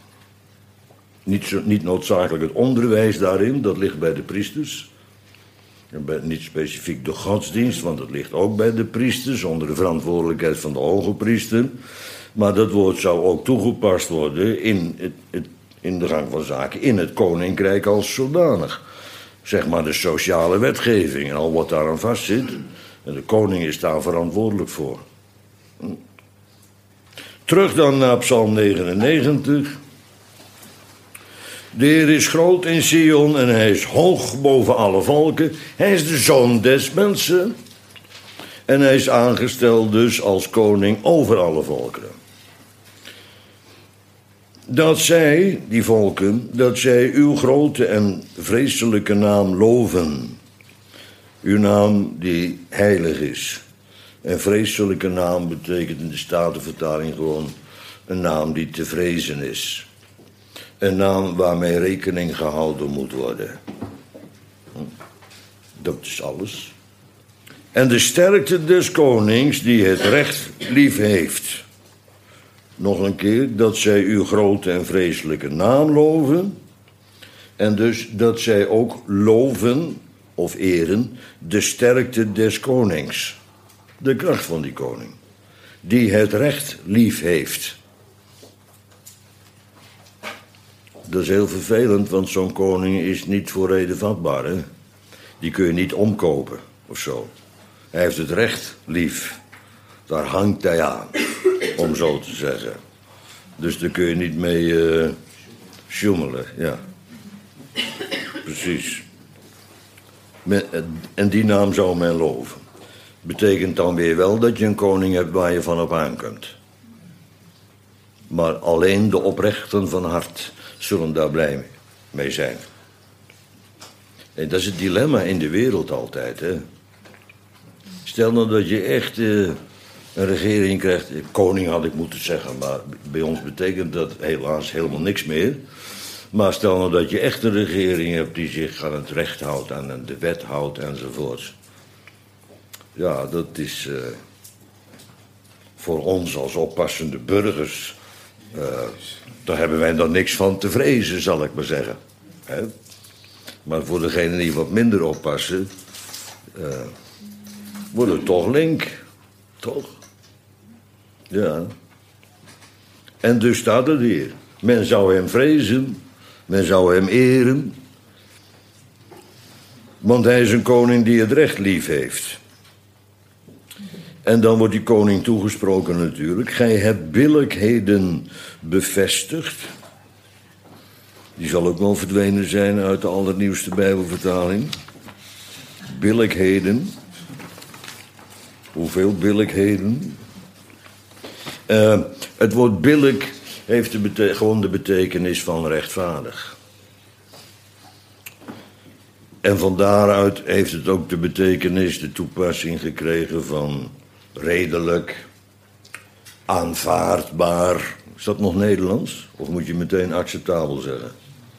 Niet noodzakelijk het onderwijs daarin, dat ligt bij de priesters. En niet specifiek de godsdienst, want dat ligt ook bij de priesters, onder de verantwoordelijkheid van de hoge priester. Maar dat woord zou ook toegepast worden in de gang van zaken, in het koninkrijk als zodanig. Zeg maar de sociale wetgeving en al wat daar aan vast zit. En de koning is daar verantwoordelijk voor. Terug dan naar Psalm 99. De Heer is groot in Sion en hij is hoog boven alle volken. Hij is de zoon des mensen. En hij is aangesteld dus als koning over alle volkeren. Dat zij, die volken, dat zij uw grote en vreselijke naam loven. Uw naam die heilig is. En vreselijke naam betekent in de Statenvertaling gewoon een naam die te vrezen is. Een naam waarmee rekening gehouden moet worden. Dat is alles. En de sterkte des konings die het recht lief heeft. Nog een keer, dat zij uw grote en vreselijke naam loven. En dus dat zij ook loven of eren de sterkte des konings. De kracht van die koning. Die het recht lief heeft. Dat is heel vervelend, want zo'n koning is niet voor reden vatbaar. Hè? Die kun je niet omkopen of zo. Hij heeft het recht lief. Daar hangt hij aan, om zo te zeggen. Dus daar kun je niet mee sjoemelen, ja. Precies. En die naam zou men loven. Betekent dan weer wel dat je een koning hebt waar je van op aan kunt. Maar alleen de oprechten van hart zullen daar blij mee zijn. En dat is het dilemma in de wereld altijd, hè. Stel nou dat je echt een regering krijgt, koning had ik moeten zeggen, maar bij ons betekent dat helaas helemaal niks meer. Maar stel nou dat je echt een regering hebt die zich aan het recht houdt, aan de wet houdt enzovoorts. Ja, dat is voor ons als oppassende burgers, daar hebben wij dan niks van te vrezen, zal ik maar zeggen. Hè? Maar voor degenen die wat minder oppassen, wordt het toch link. Toch? Ja. En dus staat het hier. Men zou hem vrezen, men zou hem eren, want hij is een koning die het recht lief heeft. En dan wordt die koning toegesproken natuurlijk. Gij hebt billijkheden bevestigd. Die zal ook wel verdwenen zijn uit de allernieuwste Bijbelvertaling. Billijkheden. Hoeveel billijkheden? Het woord billijk heeft gewoon de betekenis van rechtvaardig. En van daaruit heeft het ook de betekenis, de toepassing gekregen van redelijk, aanvaardbaar. Is dat nog Nederlands? Of moet je meteen acceptabel zeggen?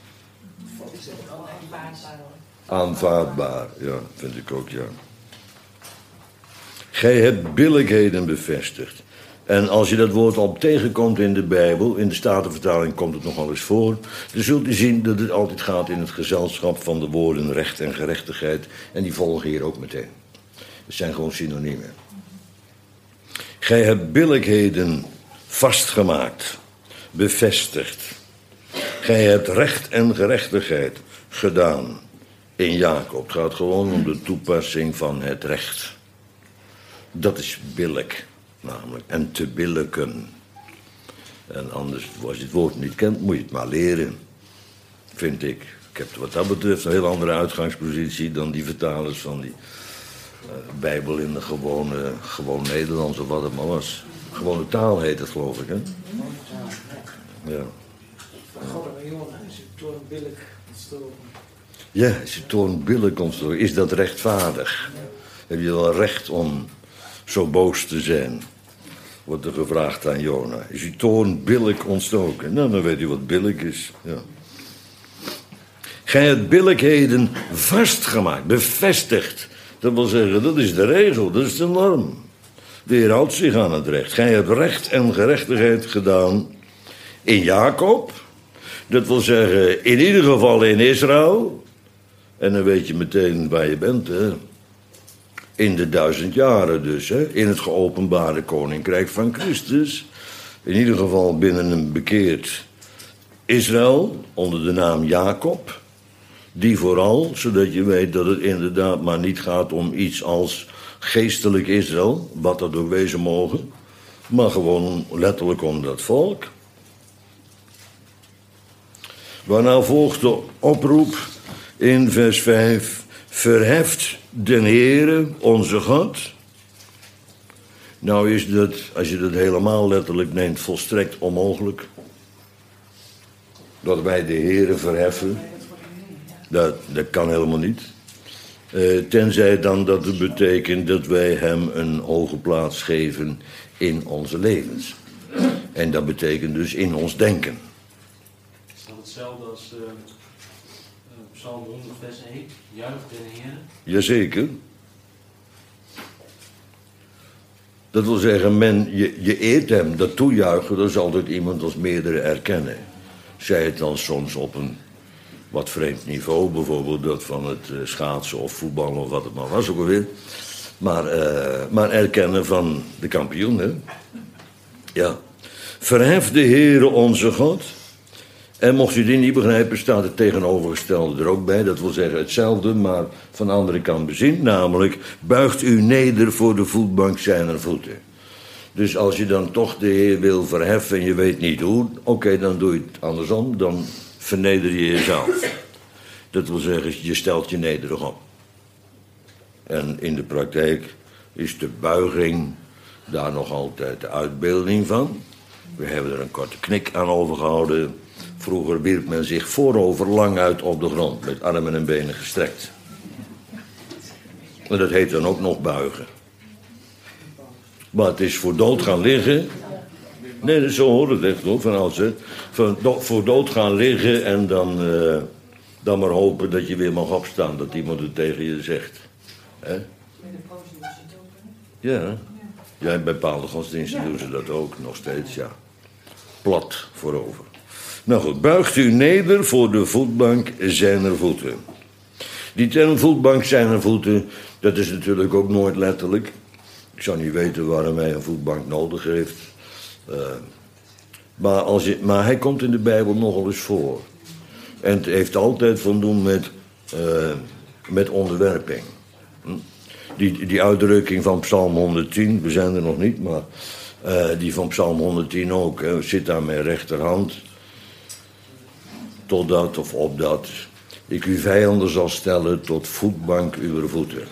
Aanvaardbaar, ja, vind ik ook, ja. Gij hebt billijkheden bevestigd. En als je dat woord al tegenkomt in de Bijbel, in de Statenvertaling komt het nogal eens voor, dan zult u zien dat het altijd gaat in het gezelschap van de woorden recht en gerechtigheid. En die volgen hier ook meteen. Dat zijn gewoon synoniemen. Gij hebt billijkheden vastgemaakt, bevestigd. Gij hebt recht en gerechtigheid gedaan in Jacob. Het gaat gewoon om de toepassing van het recht. Dat is billijk, namelijk. En te billijken. En anders, als je het woord niet kent, moet je het maar leren. Vind ik. Ik heb wat dat betreft een heel andere uitgangspositie dan die vertalers van die Bijbel in de gewoon Nederlands of wat het maar was. Gewone taal heet het, geloof ik, hè? Ja. God, maar jongen, is het toornbillijk ontstoken? Ja, is het toornbillijk ontstoken? Is dat rechtvaardig? Heb je wel recht om zo boos te zijn? Wordt er gevraagd aan Jona. Is die toorn billijk ontstoken? Nou, dan weet u wat billijk is. Ja. Gij hebt billijkheden vastgemaakt, bevestigd. Dat wil zeggen, dat is de regel, dat is de norm. De Heer houdt zich aan het recht. Gij hebt recht en gerechtigheid gedaan in Jacob. Dat wil zeggen, in ieder geval in Israël. En dan weet je meteen waar je bent, hè. In de 1000 jaren dus, hè. In het geopenbaarde koninkrijk van Christus. In ieder geval binnen een bekeerd Israël, onder de naam Jacob. Die vooral, zodat je weet dat het inderdaad maar niet gaat om iets als geestelijk Israël, wat dat ook wezen mogen, maar gewoon letterlijk om dat volk. Waarna volgt de oproep in vers 5, verheft den Heere, onze God. Nou is dat, als je dat helemaal letterlijk neemt, volstrekt onmogelijk. Dat wij de Heere verheffen. Dat kan helemaal niet. Tenzij dan dat het betekent dat wij hem een hoge plaats geven in onze levens. En dat betekent dus in ons denken. Is dat hetzelfde als Psalm 100 vers 1? Juich den Heer. Jazeker. Dat wil zeggen, je eert hem, dat toejuichen, dat is altijd iemand als meerdere erkennen. Zij het dan soms op een wat vreemd niveau, bijvoorbeeld dat van het schaatsen of voetballen of wat het maar was ook alweer. Maar erkennen van de kampioen, hè. Ja. Verhef de Heere onze God. En mocht u dit niet begrijpen, staat het tegenovergestelde er ook bij. Dat wil zeggen hetzelfde, maar van de andere kant bezien. Namelijk, buigt u neder voor de voetbank zijner voeten. Dus als je dan toch de Heer wil verheffen en je weet niet hoe, oké, dan doe je het andersom. Dan verneder je jezelf. Dat wil zeggen, je stelt je nederig op. En in de praktijk is de buiging daar nog altijd de uitbeelding van. We hebben er een korte knik aan overgehouden. Vroeger wierp men zich voorover lang uit op de grond, met armen en benen gestrekt. En dat heet dan ook nog buigen. Maar het is voor dood gaan liggen. Nee, zo hoort het echt hoor, van als het. Voor dood gaan liggen en dan maar hopen dat je weer mag opstaan. Dat iemand het tegen je zegt. Hè? Ja. Ja, bij bepaalde godsdiensten doen ze dat ook nog steeds, ja. Plat voorover. Nou goed, buigt u neder voor de voetbank zijner voeten. Die term voetbank zijner voeten, dat is natuurlijk ook nooit letterlijk. Ik zou niet weten waarom hij een voetbank nodig heeft. Maar hij komt in de Bijbel nogal eens voor. En het heeft altijd van doen met onderwerping. Die uitdrukking van Psalm 110, we zijn er nog niet, maar die van Psalm 110 ook. Zit aan mijn rechterhand, totdat of opdat ik uw vijanden zal stellen tot voetbank uw voeten.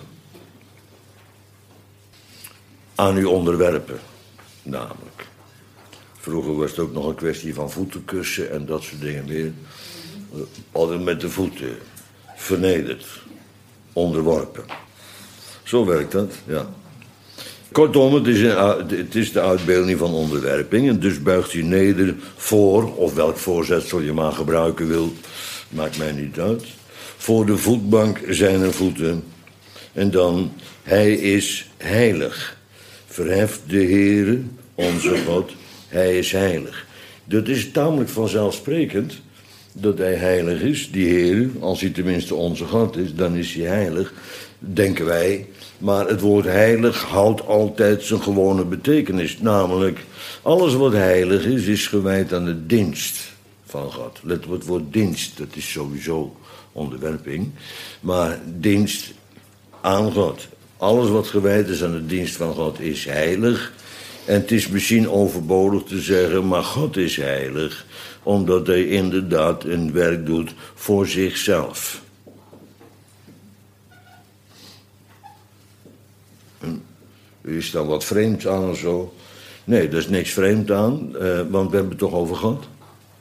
Aan u onderwerpen, namelijk. Vroeger was het ook nog een kwestie van voetenkussen en dat soort dingen meer. Altijd met de voeten, vernederd, onderworpen. Zo werkt dat, ja. Kortom, het is de uitbeelding van onderwerping. En dus buigt u neder voor, of welk voorzetsel je maar gebruiken wil, maakt mij niet uit. Voor de voetbank zijner voeten. En dan, hij is heilig. Verheft de Heere, onze God, hij is heilig. Dat is tamelijk vanzelfsprekend, dat hij heilig is, die Heere. Als hij tenminste onze God is, dan is hij heilig, denken wij. Maar het woord heilig houdt altijd zijn gewone betekenis. Namelijk, alles wat heilig is gewijd aan de dienst van God. Let op het woord dienst, dat is sowieso onderwerping. Maar dienst aan God. Alles wat gewijd is aan de dienst van God is heilig. En het is misschien overbodig te zeggen, maar God is heilig. Omdat hij inderdaad een werk doet voor zichzelf. Is dan wat vreemd aan of zo? Nee, daar is niks vreemd aan, want we hebben het toch over God.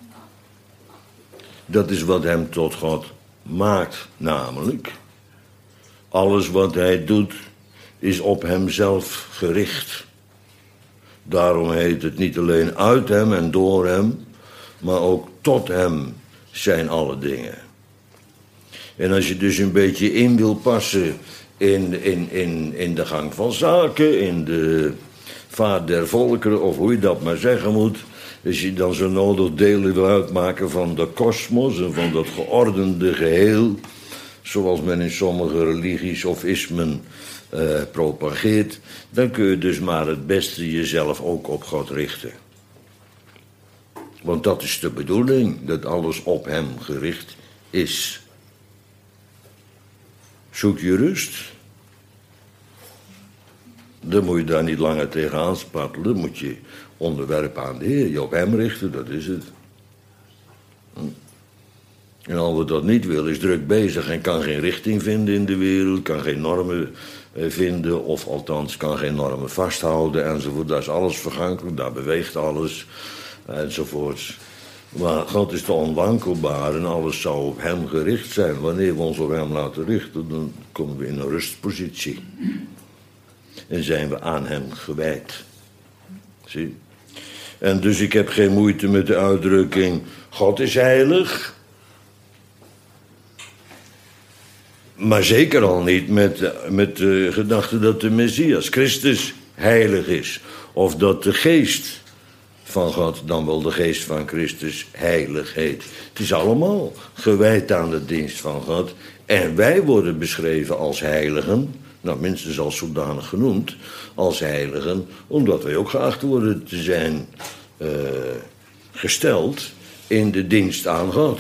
Dat is wat hem tot God maakt, namelijk. Alles wat hij doet, is op hemzelf gericht. Daarom heet het niet alleen uit hem en door hem, maar ook tot hem zijn alle dingen. En als je dus een beetje in wil passen in de gang van zaken, in de vaart der volkeren, of hoe je dat maar zeggen moet, als je dan zo nodig delen wil uitmaken van de kosmos en van dat geordende geheel, zoals men in sommige religies of ismen propageert, dan kun je dus maar het beste jezelf ook op God richten. Want dat is de bedoeling, dat alles op hem gericht is. Zoek je rust. Dan moet je daar niet langer tegenaan spartelen. Dan moet je onderwerpen aan de Heer. Je op hem richten, dat is het. En al wat dat niet wil, is druk bezig en kan geen richting vinden in de wereld. Kan geen normen vinden, of althans kan geen normen vasthouden enzovoort. Daar is alles vergankelijk, daar beweegt alles enzovoort. Maar God is de onwankelbaar en alles zou op hem gericht zijn. Wanneer we ons op hem laten richten, dan komen we in een rustpositie. En zijn we aan hem gewijd. Zie? En dus ik heb geen moeite met de uitdrukking, God is heilig. Maar zeker al niet met de gedachte dat de Messias, Christus, heilig is. Of dat de geest van God, dan wel de geest van Christus, heilig heet. Het is allemaal gewijd aan de dienst van God. En wij worden beschreven als heiligen, nou minstens als zodanig genoemd, als heiligen, omdat wij ook geacht worden te zijn gesteld in de dienst aan God.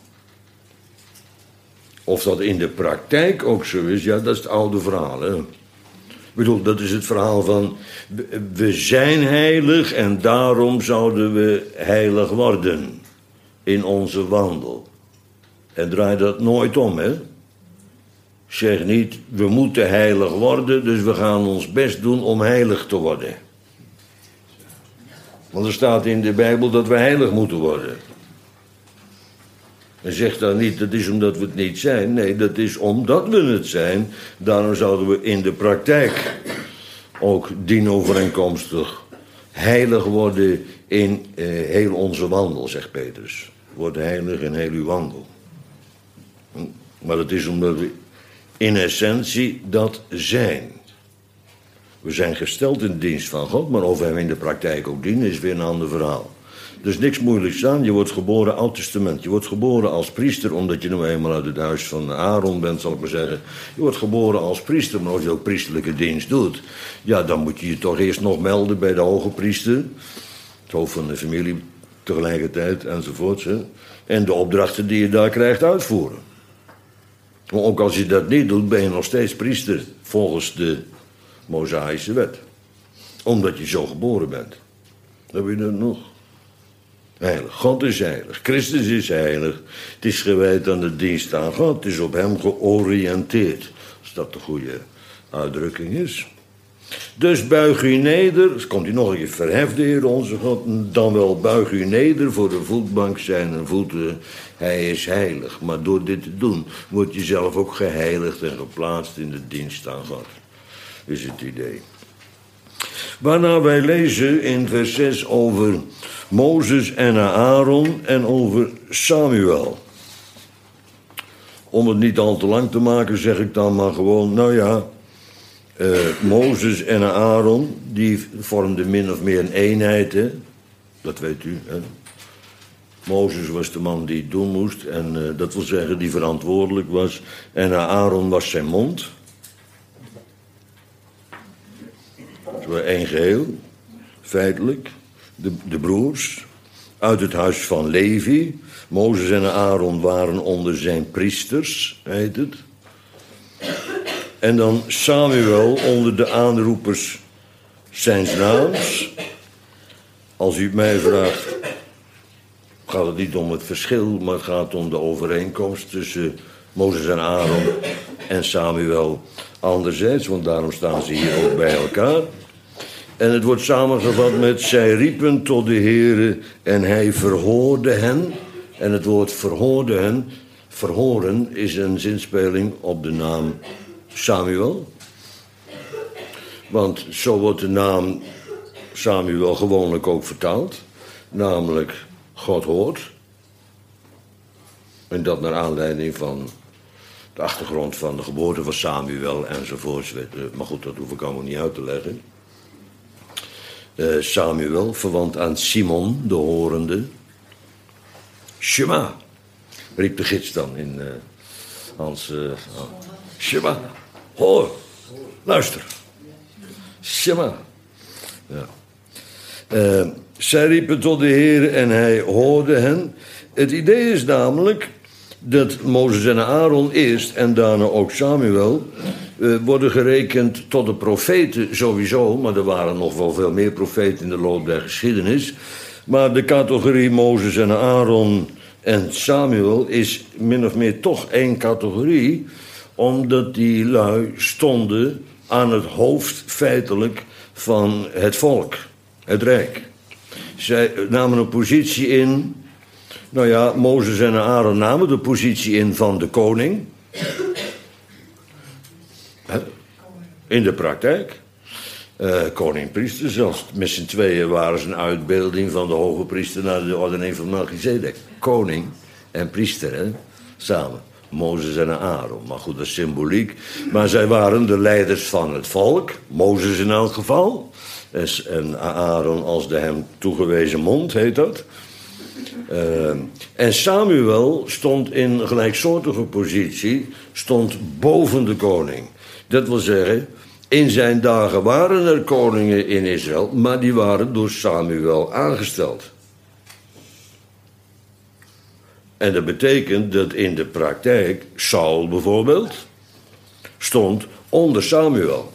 Of dat in de praktijk ook zo is, ja, dat is het oude verhaal, hè. Ik bedoel, dat is het verhaal van, we zijn heilig en daarom zouden we heilig worden in onze wandel. En draai dat nooit om, hè. Zeg niet, we moeten heilig worden, dus we gaan ons best doen om heilig te worden. Want er staat in de Bijbel dat we heilig moeten worden. En zeg dan niet, dat is omdat we het niet zijn. Nee, dat is omdat we het zijn. Daarom zouden we in de praktijk ook dienovereenkomstig heilig worden in heel onze wandel, zegt Petrus. Word heilig in heel uw wandel. Maar dat is omdat we in essentie dat zijn. We zijn gesteld in de dienst van God, maar of we in de praktijk ook dienen is weer een ander verhaal. Er is niks moeilijks aan. Je wordt geboren Oud Testament. Je wordt geboren als priester, omdat je nou eenmaal uit het huis van Aaron bent, zal ik maar zeggen. Je wordt geboren als priester, maar als je ook priesterlijke dienst doet, ja, dan moet je je toch eerst nog melden bij de hoge priester. Het hoofd van de familie tegelijkertijd, enzovoorts. Hè. En de opdrachten die je daar krijgt uitvoeren. Maar ook als je dat niet doet, ben je nog steeds priester, volgens de Mosaïsche wet. Omdat je zo geboren bent. Heb je dat nog? Heilig. God is heilig. Christus is heilig. Het is gewijd aan de dienst aan God. Het is op hem georiënteerd. Als dat de goede uitdrukking is. Dus buig u neder. Dus komt hij nog een keer. Verhef de Heer onze God. Dan wel buig u neder voor de voetbank zijn voeten. Hij is heilig. Maar door dit te doen word je zelf ook geheiligd en geplaatst in de dienst aan God. Is het idee. Waarna wij lezen in vers 6 over Mozes en Aaron en over Samuel. Om het niet al te lang te maken zeg ik dan maar gewoon, nou ja, Mozes en Aaron, die vormden min of meer een eenheid, hè? Dat weet u, hè? Mozes was de man die het doen moest en dat wil zeggen die verantwoordelijk was en Aaron was zijn mond. Het was één geheel, feitelijk. De broers uit het huis van Levi. Mozes en Aaron waren onder zijn priesters, heet het. En dan Samuel onder de aanroepers zijns naams. Als u het mij vraagt, gaat het niet om het verschil, maar het gaat om de overeenkomst tussen Mozes en Aaron en Samuel anderzijds, want daarom staan ze hier ook bij elkaar. En het wordt samengevat met, zij riepen tot de Heere en hij verhoorde hen. En het woord verhoren is een zinspeling op de naam Samuel. Want zo wordt de naam Samuel gewoonlijk ook vertaald. Namelijk, God hoort. En dat naar aanleiding van de achtergrond van de geboorte van Samuel enzovoorts. Maar goed, dat hoef ik allemaal niet uit te leggen. Samuel, verwant aan Simon, de horende. Shema, riep de gids dan in Hans. Shema, hoor, luister. Shema. Ja. Zij riepen tot de Heer en hij hoorde hen. Het idee is namelijk dat Mozes en Aaron eerst en daarna ook Samuel worden gerekend tot de profeten sowieso, maar er waren nog wel veel meer profeten in de loop der geschiedenis. Maar de categorie Mozes en Aaron en Samuel is min of meer toch één categorie, omdat die lui stonden aan het hoofd feitelijk van het volk, het rijk. Zij namen een positie in, nou ja, Mozes en Aaron namen de positie in van de koning. In de praktijk. Koning-priester, zelfs met z'n tweeën waren ze een uitbeelding van de hoge priester naar de ordening van Melchizedek. Koning en priester, hè? Samen. Mozes en Aaron. Maar goed, dat is symboliek. Maar zij waren de leiders van het volk. Mozes in elk geval. En Aaron als de hem toegewezen mond, heet dat. En Samuel stond in gelijksoortige positie, stond boven de koning. Dat wil zeggen, in zijn dagen waren er koningen in Israël, maar die waren door Samuel aangesteld. En dat betekent dat in de praktijk Saul bijvoorbeeld stond onder Samuel.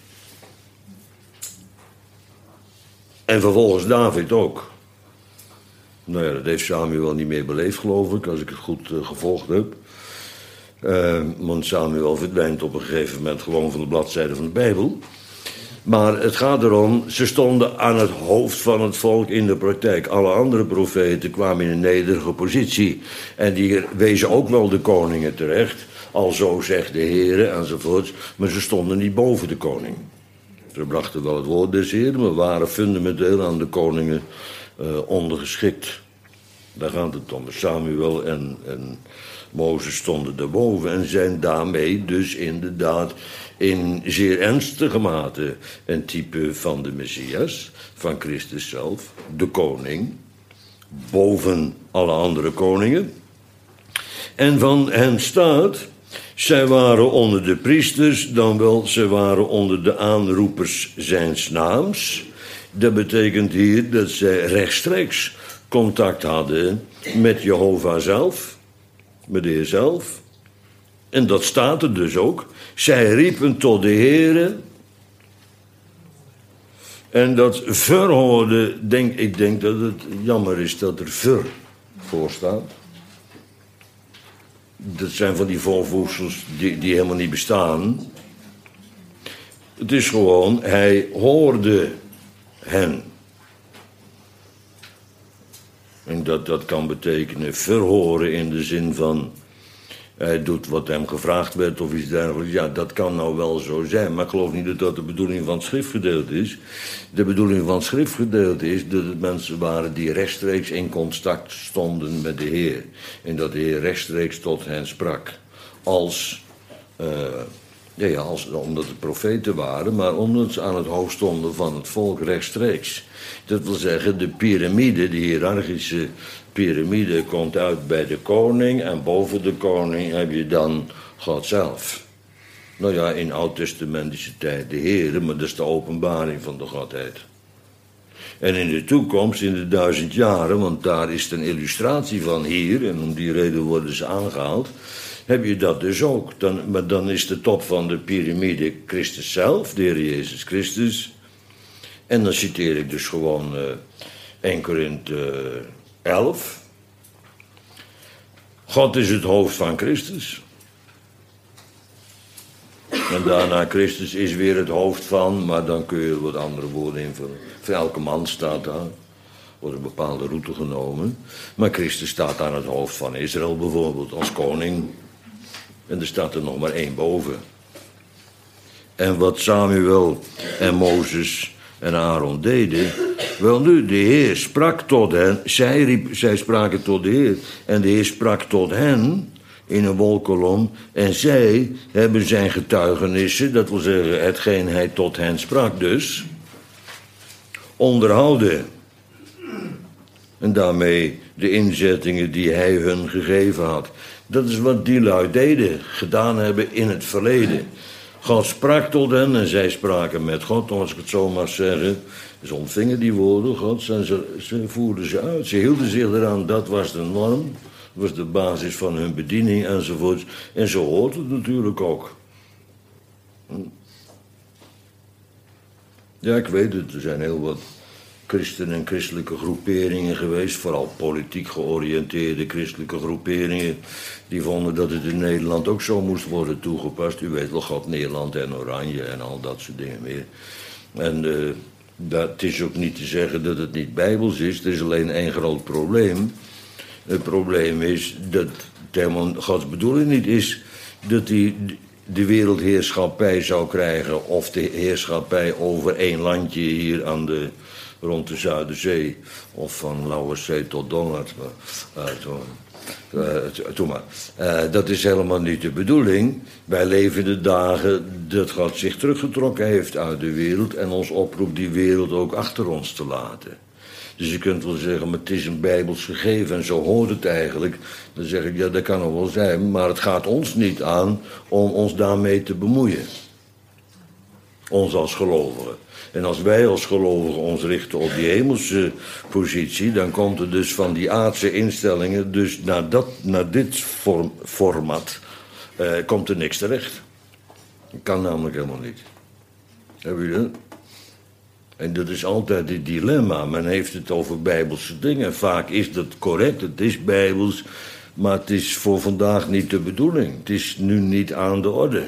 En vervolgens David ook. Nou ja, dat heeft Samuel niet meer beleefd, geloof ik, als ik het goed gevolgd heb. Want Samuel verdwijnt op een gegeven moment gewoon van de bladzijde van de Bijbel. Maar het gaat erom, ze stonden aan het hoofd van het volk in de praktijk. Alle andere profeten kwamen in een nederige positie. En die wezen ook wel de koningen terecht. Alzo zegt de Heere enzovoorts. Maar ze stonden niet boven de koning. Ze brachten wel het woord des Heeren, maar waren fundamenteel aan de koningen ondergeschikt. Daar gaat het om. Samuel en Mozes stonden daarboven en zijn daarmee dus inderdaad in zeer ernstige mate een type van de Messias, van Christus zelf, de koning, boven alle andere koningen. En van hen staat, zij waren onder de priesters, dan wel, zij waren onder de aanroepers zijns naams. Dat betekent hier dat zij rechtstreeks contact hadden met Jehovah zelf, met de Heer zelf. En dat staat er dus ook. Zij riepen tot de Heere. En dat verhoorde, ik denk dat het jammer is dat er ver voor staat. Dat zijn van die voorvoegsels die helemaal niet bestaan. Het is gewoon, hij hoorde hen. En dat kan betekenen verhoren in de zin van, hij doet wat hem gevraagd werd of iets dergelijks. Ja, dat kan nou wel zo zijn, maar ik geloof niet dat dat de bedoeling van het schriftgedeelte is. De bedoeling van het schriftgedeelte is dat het mensen waren die rechtstreeks in contact stonden met de Heer. En dat de Heer rechtstreeks tot hen sprak. Omdat het profeten waren, maar omdat ze aan het hoofd stonden van het volk rechtstreeks. Dat wil zeggen, de piramide, de hiërarchische piramide, komt uit bij de koning. En boven de koning heb je dan God zelf. Nou ja, in oud-testamentische tijd de Heere, maar dat is de openbaring van de Godheid. En in de toekomst, in de 1000 jaren, want daar is het een illustratie van hier, en om die reden worden ze aangehaald, heb je dat dus ook. Maar dan is de top van de piramide Christus zelf, de Heer Jezus Christus. En dan citeer ik dus gewoon 1 Korinthe 11. God is het hoofd van Christus. En daarna Christus is weer het hoofd van, maar dan kun je wat andere woorden invullen. Voor elke man staat daar, wordt een bepaalde route genomen. Maar Christus staat aan het hoofd van Israël bijvoorbeeld, als koning. En er staat er nog maar één boven. En wat Samuel en Mozes en Aaron deden, wel nu, de Heer sprak tot hen, zij spraken tot de Heer, en de Heer sprak tot hen in een wolkolom, en zij hebben zijn getuigenissen, dat wil zeggen hetgeen hij tot hen sprak dus, onderhouden. En daarmee de inzettingen die hij hun gegeven had. Dat is wat die lui deden, gedaan hebben in het verleden. God sprak tot hen en zij spraken met God, als ik het zo mag zeggen. Ze ontvingen die woorden Gods en ze voerden ze uit. Ze hielden zich eraan, dat was de norm. Dat was de basis van hun bediening enzovoort. En zo hoort het natuurlijk ook. Ja, ik weet het, er zijn heel wat christen- en christelijke groeperingen geweest, vooral politiek georiënteerde christelijke groeperingen, die vonden dat het in Nederland ook zo moest worden toegepast. U weet wel, God, Nederland en Oranje en al dat soort dingen meer. En het is ook niet te zeggen dat het niet bijbels is, er is alleen één groot probleem. Het probleem is dat het helemaal Gods bedoeling niet is dat hij de wereldheerschappij zou krijgen, of de heerschappij over één landje hier rond de Zuiderzee, of van Lauwerszee tot Dollard. Dat is helemaal niet de bedoeling. Wij leven de dagen dat God zich teruggetrokken heeft uit de wereld en ons oproept die wereld ook achter ons te laten. Dus je kunt wel zeggen, maar het is een bijbels gegeven en zo hoort het eigenlijk. Dan zeg ik, ja, dat kan nog wel zijn, maar het gaat ons niet aan om ons daarmee te bemoeien. Ons als gelovigen. En als wij als gelovigen ons richten op die hemelse positie, dan komt er dus van die aardse instellingen, dus naar dit format, komt er niks terecht. Dat kan namelijk helemaal niet. Hebben jullie dat? En dat is altijd het dilemma. Men heeft het over bijbelse dingen. Vaak is dat correct, het is bijbels, maar het is voor vandaag niet de bedoeling. Het is nu niet aan de orde.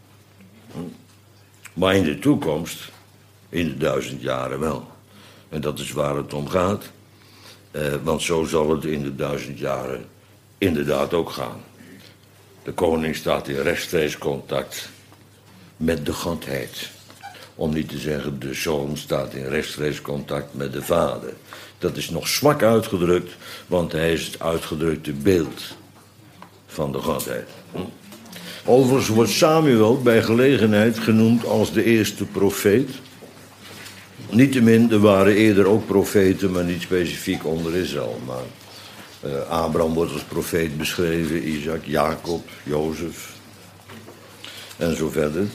Maar in de toekomst, in de 1000 jaren wel. En dat is waar het om gaat. Want zo zal het in de 1000 jaren inderdaad ook gaan. De koning staat in rechtstreeks contact met de Godheid. Om niet te zeggen, de Zoon staat in rechtstreeks contact met de Vader. Dat is nog zwak uitgedrukt, want hij is het uitgedrukte beeld van de Godheid. Overigens wordt Samuel bij gelegenheid genoemd als de eerste profeet. Niettemin, er waren eerder ook profeten, maar niet specifiek onder Israël. Maar Abraham wordt als profeet beschreven, Isaac, Jacob, Jozef en zo verder.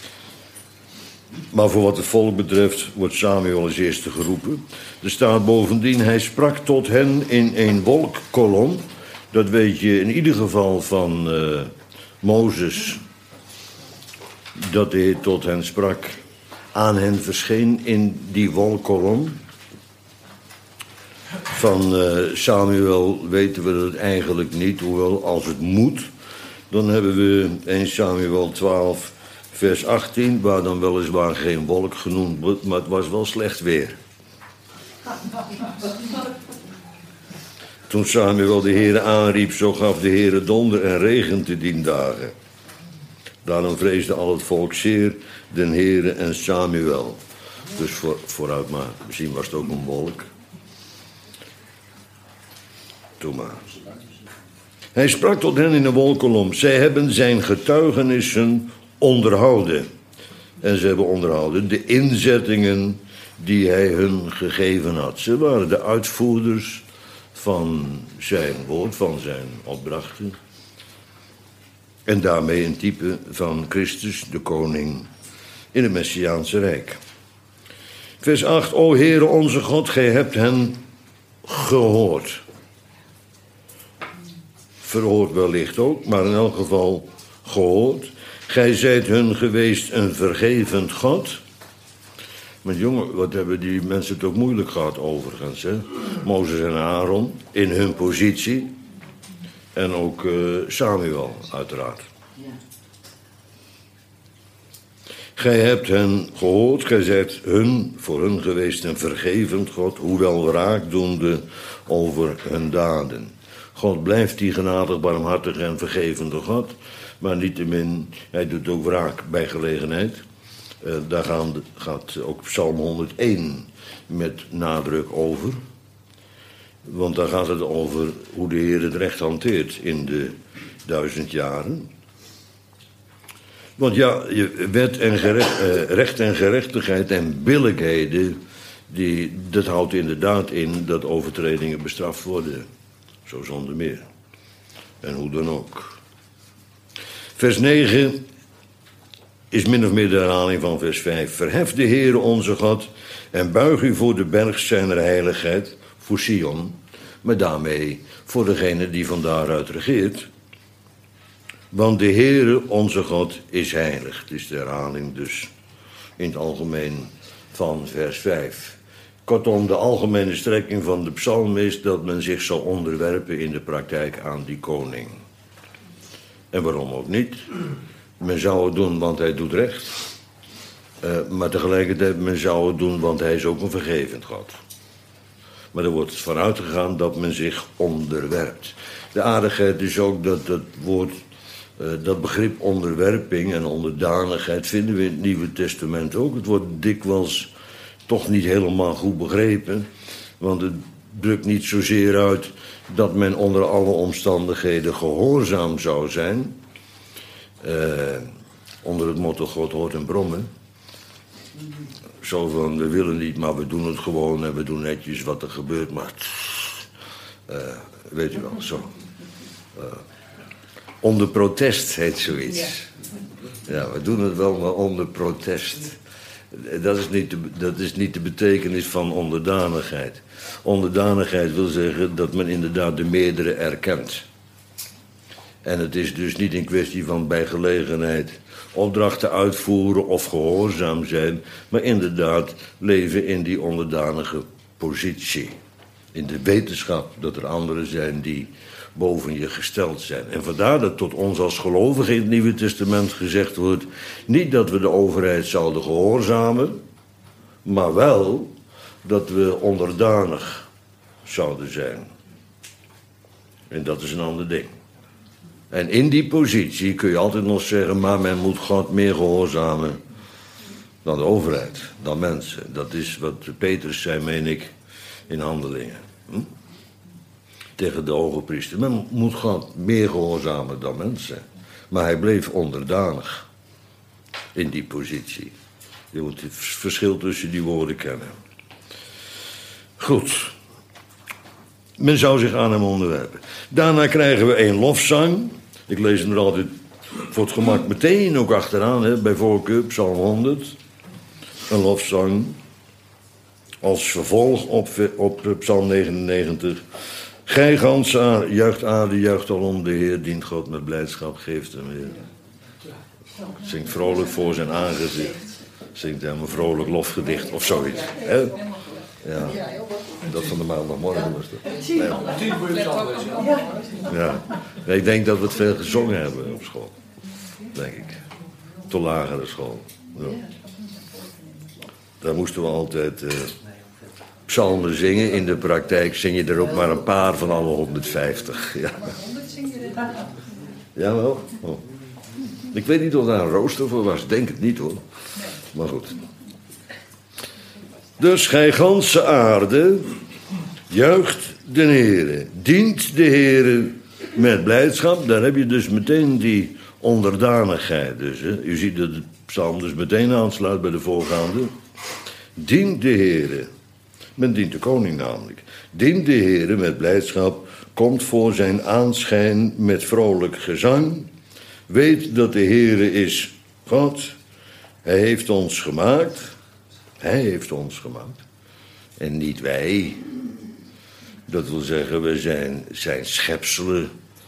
Maar voor wat het volk betreft wordt Samuel als eerste geroepen. Er staat bovendien, hij sprak tot hen in een wolkkolom. Dat weet je in ieder geval van Mozes, dat hij tot hen sprak, aan hen verscheen in die wolkkolom. Van Samuel weten we dat eigenlijk niet, hoewel als het moet, dan hebben we 1 Samuel 12, vers 18, waar dan weliswaar geen wolk genoemd wordt, maar het was wel slecht weer. Toen Samuel de Heere aanriep, zo gaf de Heere donder en regen te dien dagen. Daarom vreesde al het volk zeer den Heere en Samuel. Dus vooruit maar, misschien was het ook een wolk. Doe maar. Hij sprak tot hen in een wolkolom. Zij hebben zijn getuigenissen onderhouden. En ze hebben onderhouden de inzettingen die hij hun gegeven had. Ze waren de uitvoerders van zijn woord, van zijn opdrachten. En daarmee een type van Christus, de koning, in het Messiaanse Rijk. Vers 8, o Heere onze God, gij hebt hen gehoord. Verhoord wellicht ook, maar in elk geval gehoord. Gij zijt hun geweest een vergevend God. Maar jongen, wat hebben die mensen het ook moeilijk gehad overigens, hè? Mozes en Aaron, in hun positie. En ook Samuel, uiteraard. Ja. Gij hebt hen gehoord, gij zijt voor hun geweest een vergevend God, hoewel wraakdoende over hun daden. God blijft die genadig, barmhartig en vergevende God, maar niettemin, hij doet ook wraak bij gelegenheid. Daar gaat ook Psalm 101 met nadruk over. Want daar gaat het over hoe de Heer het recht hanteert in de 1000 jaren. Want ja, wet en recht en gerechtigheid en billijkheden, dat houdt inderdaad in dat overtredingen bestraft worden. Zo zonder meer. En hoe dan ook. Vers 9 is min of meer de herhaling van vers 5. Verhef de Heere onze God en buig u voor de berg zijner heiligheid, voor Sion, maar daarmee voor degene die van daaruit regeert. Want de Heere onze God is heilig. Het is de herhaling dus in het algemeen van vers 5. Kortom, de algemene strekking van de psalm is dat men zich zal onderwerpen in de praktijk aan die koning. En waarom ook niet? Men zou het doen, want hij doet recht. Maar tegelijkertijd, men zou het doen, want hij is ook een vergevend God. Maar er wordt vanuit gegaan dat men zich onderwerpt. De aardigheid is ook dat dat woord, dat begrip onderwerping en onderdanigheid vinden we in het Nieuwe Testament ook. Het wordt dikwijls toch niet helemaal goed begrepen. Want het drukt niet zozeer uit dat men onder alle omstandigheden gehoorzaam zou zijn. Onder het motto God hoort en brommen. Zo van, we willen niet, maar we doen het gewoon en we doen netjes wat er gebeurt. Maar weet je wel, zo. Onder protest heet zoiets. Ja, we doen het wel, maar onder protest. Dat is niet de betekenis van onderdanigheid. Onderdanigheid wil zeggen dat men inderdaad de meerdere erkent. En het is dus niet een kwestie van bij gelegenheid opdrachten uitvoeren of gehoorzaam zijn, maar inderdaad leven in die onderdanige positie. In de wetenschap dat er anderen zijn die boven je gesteld zijn. En vandaar dat tot ons als gelovigen in het Nieuwe Testament gezegd wordt, niet dat we de overheid zouden gehoorzamen, maar wel dat we onderdanig zouden zijn. En dat is een ander ding. En in die positie kun je altijd nog zeggen, maar men moet God meer gehoorzamen dan de overheid, dan mensen. Dat is wat Petrus zei, meen ik, in Handelingen. Tegen de hoge priester. Men moet God meer gehoorzamen dan mensen. Maar hij bleef onderdanig in die positie. Je moet het verschil tussen die woorden kennen. Goed. Men zou zich aan hem onderwerpen. Daarna krijgen we een lofzang. Ik lees hem er altijd voor het gemak meteen ook achteraan. Hè, bij voorkeur, Psalm 100. Een lofzang. Als vervolg op Psalm 99. Gij ganse aarde, juicht aarde, juicht alom de Heer. Dient God met blijdschap, geeft hem weer. Zingt vrolijk voor zijn aangezicht. Zingt hem een vrolijk lofgedicht of zoiets. Hè? Ja. Dat van de maandagmorgen was dat. Ja. Ja. Ik denk dat we het veel gezongen hebben op school. Denk ik. Op de lagere school. Ja. Daar moesten we altijd psalmen zingen. In de praktijk zing je er ook maar een paar van alle 150. Ja. Jawel. Oh. Ik weet niet of daar een rooster voor was. Denk het niet hoor. Maar goed. Dus gij ganse aarde, juicht de Heere, dient de Heere met blijdschap. Daar heb je dus meteen die onderdanigheid. Dus, hè. U ziet dat de psalm dus meteen aansluit bij de voorgaande. Dient de Heere, men dient de koning namelijk. Dient de Heere met blijdschap, komt voor zijn aanschijn met vrolijk gezang. Weet dat de Heere is God, hij heeft ons gemaakt. Hij heeft ons gemaakt. En niet wij. Dat wil zeggen, we zijn schepselen.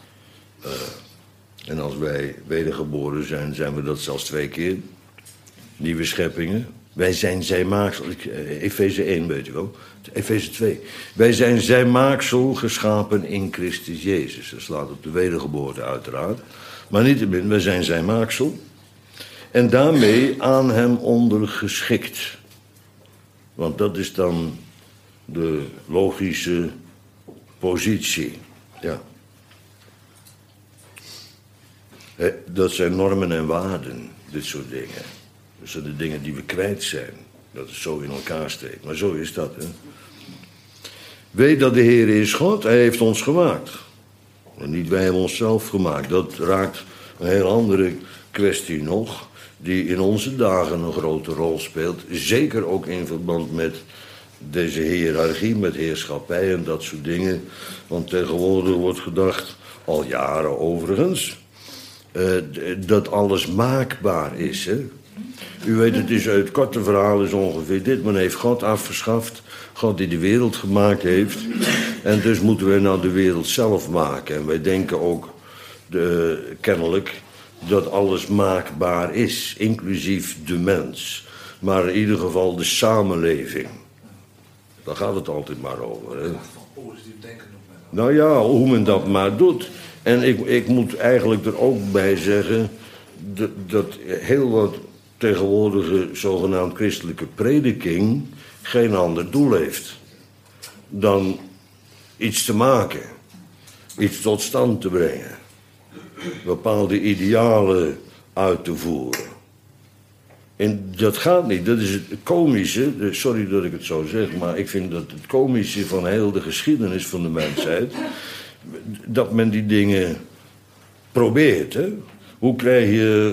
En als wij wedergeboren zijn, zijn we dat zelfs 2 keer. Nieuwe scheppingen. Wij zijn zijn maaksel. Efeze 1 weet je wel. Efeze 2. Wij zijn zijn maaksel geschapen in Christus Jezus. Dat slaat op de wedergeboorte uiteraard. Maar niettemin, wij zijn zijn maaksel. En daarmee aan hem ondergeschikt. Want dat is dan de logische positie. Ja. Dat zijn normen en waarden, dit soort dingen. Dat zijn de dingen die we kwijt zijn. Dat het zo in elkaar steekt. Maar zo is dat, hè. Weet dat de Heer is God, hij heeft ons gemaakt. En niet wij hebben onszelf gemaakt. Dat raakt een heel andere kwestie nog, die in onze dagen een grote rol speelt. Zeker ook in verband met deze hiërarchie, met heerschappij en dat soort dingen. Want tegenwoordig wordt gedacht, al jaren overigens, dat alles maakbaar is. Hè? U weet, het is het korte verhaal is ongeveer dit. Men heeft God afgeschaft. God die de wereld gemaakt heeft. En dus moeten wij nou de wereld zelf maken. En wij denken ook kennelijk dat alles maakbaar is, inclusief de mens. Maar in ieder geval de samenleving. Daar gaat het altijd maar over. Hè? Nou ja, hoe men dat maar doet. En ik moet eigenlijk er ook bij zeggen dat heel wat tegenwoordige zogenaamd christelijke prediking geen ander doel heeft dan iets te maken, iets tot stand te brengen, bepaalde idealen uit te voeren. En dat gaat niet, dat is het komische, sorry dat ik het zo zeg, maar ik vind dat het komische van heel de geschiedenis van de mensheid, dat men die dingen probeert, hè? Hoe krijg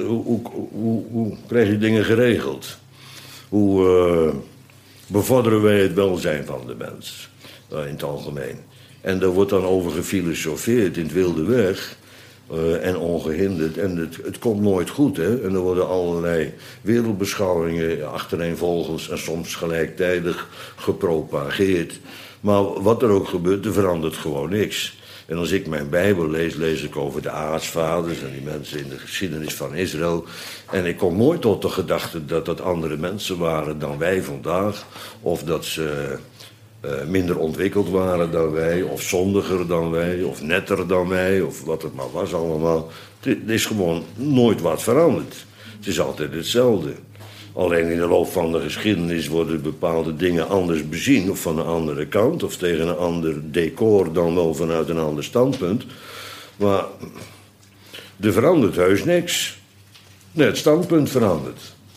je dingen geregeld? Hoe bevorderen wij het welzijn van de mens in het algemeen? En daar wordt dan over gefilosofeerd in het wilde weg en ongehinderd. En het komt nooit goed, hè? En er worden allerlei wereldbeschouwingen achtereenvolgens en soms gelijktijdig gepropageerd. Maar wat er ook gebeurt, er verandert gewoon niks. En als ik mijn Bijbel lees, lees ik over de aartsvaders en die mensen in de geschiedenis van Israël. En ik kom nooit tot de gedachte dat dat andere mensen waren dan wij vandaag. Of dat ze minder ontwikkeld waren dan wij, of zondiger dan wij, of netter dan wij, of wat het maar was allemaal. Er is gewoon nooit wat veranderd. Het is altijd hetzelfde. Alleen in de loop van de geschiedenis worden bepaalde dingen anders bezien, of van een andere kant, of tegen een ander decor dan wel vanuit een ander standpunt. Maar er verandert heus niks. Nee, het standpunt verandert.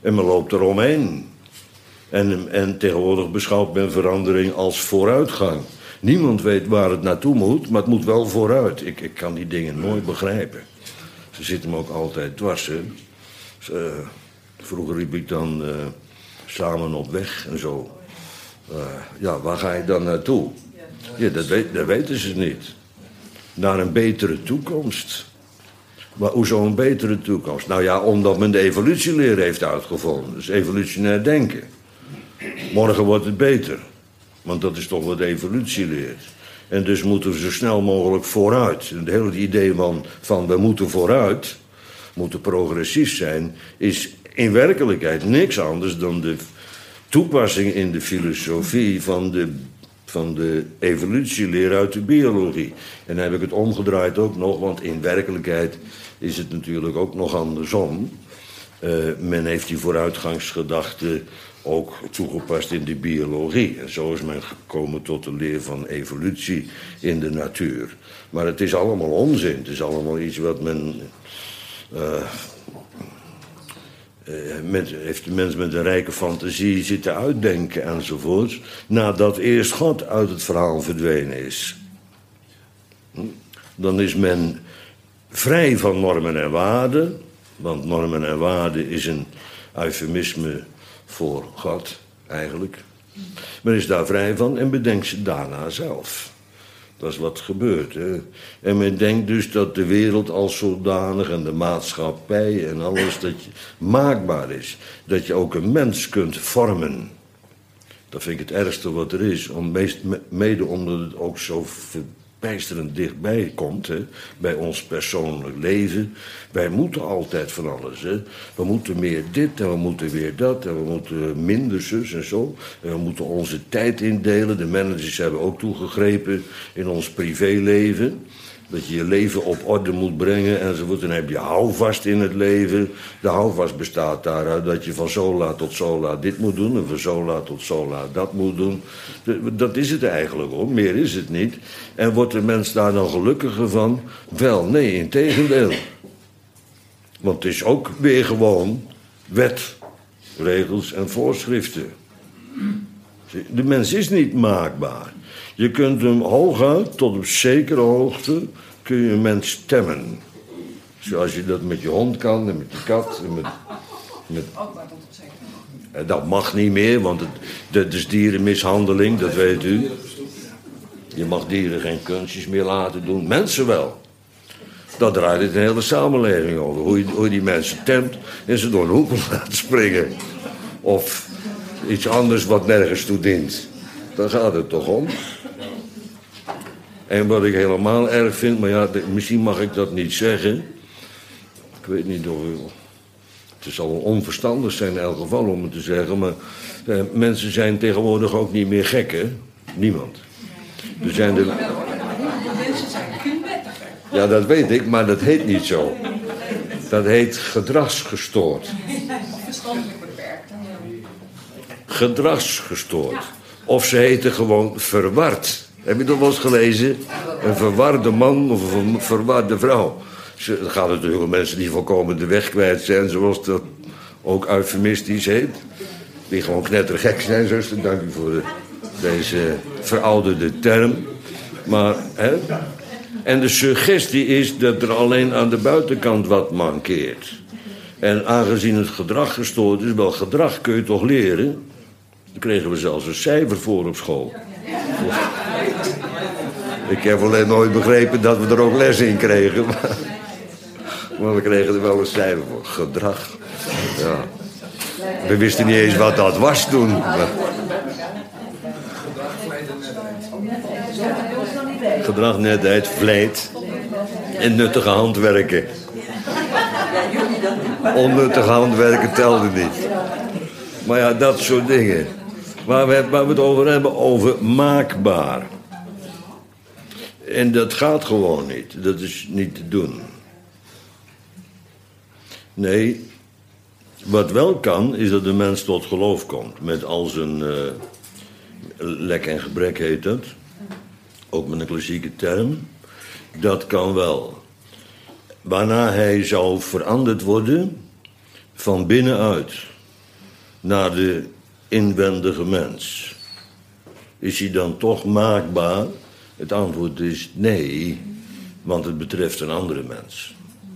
En men loopt eromheen. En tegenwoordig beschouwt men verandering als vooruitgang. Niemand weet waar het naartoe moet, maar het moet wel vooruit. Ik kan die dingen nooit begrijpen. Ze zitten me ook altijd dwars, hè. Vroeger riep ik dan samen op weg en zo. Ja, waar ga je dan naartoe? Ja, dat weten ze niet. Naar een betere toekomst. Maar hoezo een betere toekomst? Nou ja, omdat men de evolutieleer heeft uitgevonden. Dus evolutionair denken. Morgen wordt het beter. Want dat is toch wat de evolutie leert. En dus moeten we zo snel mogelijk vooruit. En het hele idee van we moeten vooruit, moeten progressief zijn, is in werkelijkheid niks anders dan de toepassing in de filosofie van de evolutieleer uit de biologie. En dan heb ik het omgedraaid ook nog, want in werkelijkheid is het natuurlijk ook nog andersom. Men heeft die vooruitgangsgedachte ook toegepast in de biologie. En zo is men gekomen tot de leer van evolutie in de natuur. Maar het is allemaal onzin. Het is allemaal iets wat men... heeft de mens met een rijke fantasie zitten uitdenken enzovoorts, nadat eerst God uit het verhaal verdwenen is. Dan is men vrij van normen en waarden, want normen en waarden is een eufemisme voor God, eigenlijk. Men is daar vrij van en bedenkt ze daarna zelf. Dat is wat gebeurt. Hè? En men denkt dus dat de wereld als zodanig en de maatschappij en alles dat maakbaar is. Dat je ook een mens kunt vormen. Dat vind ik het ergste wat er is. Mede omdat het ook zo verbijsterend dichtbij komt, hè, bij ons persoonlijk leven. Wij moeten altijd van alles. Hè. We moeten meer dit en we moeten weer dat en we moeten minder zus en zo. En we moeten onze tijd indelen. De managers hebben ook toegegrepen in ons privéleven. Dat je je leven op orde moet brengen enzovoort. Dan heb je houvast in het leven. De houvast bestaat daaruit dat je van zo laat tot zo laat dit moet doen. En van zo laat tot zo laat dat moet doen. Dat is het eigenlijk hoor. Meer is het niet. En wordt de mens daar dan gelukkiger van? Wel, nee, integendeel. Want het is ook weer gewoon wet, regels en voorschriften. De mens is niet maakbaar. Je kunt hem hooguit, tot op zekere hoogte, kun je een mens stemmen. Zoals je dat met je hond kan en met je kat. En dat mag niet meer, want dat is dierenmishandeling, dat weet u. Je mag dieren geen kunstjes meer laten doen, mensen wel. Dat draait het de hele samenleving over. Hoe je die mensen temt en ze door een hoepel laat springen. Of iets anders wat nergens toe dient. Daar gaat het toch om. En wat ik helemaal erg vind, maar ja, misschien mag ik dat niet zeggen. Ik weet niet of... Het zal onverstandig zijn in elk geval om het te zeggen, maar mensen zijn tegenwoordig ook niet meer gek, hè? Niemand. Er zijn de... Mensen zijn kunwettiger. Ja, dat weet ik, maar dat heet niet zo. Dat heet gedragsgestoord. Of verstandelijk beperkt. Gedragsgestoord. Of ze heten gewoon verward. Heb je dat wel eens gelezen? Een verwarde man of een verwarde vrouw. Het gaat natuurlijk om mensen die volkomen de weg kwijt zijn, zoals dat ook eufemistisch heet. Die gewoon knettergek zijn, zuster. Dank u voor deze verouderde term. Maar, hè? En de suggestie is dat er alleen aan de buitenkant wat mankeert. En aangezien het gedrag gestoord is, wel gedrag kun je toch leren? Daar kregen we zelfs een cijfer voor op school. Ik heb alleen nooit begrepen dat we er ook les in kregen. Maar we kregen er wel een cijfer voor. Gedrag. Ja. We wisten niet eens wat dat was toen. Gedrag, netheid, vlijt en nuttige handwerken. Onnuttige handwerken telde niet. Maar ja, dat soort dingen. Waar we het over hebben, over maakbaar. En dat gaat gewoon niet. Dat is niet te doen. Nee, wat wel kan, is dat de mens tot geloof komt. Met al zijn lek en gebrek heet dat. Ook met een klassieke term. Dat kan wel. Waarna hij zou veranderd worden van binnenuit. naar de inwendige mens. Is hij dan toch maakbaar? Het antwoord is nee, want het betreft een andere mens.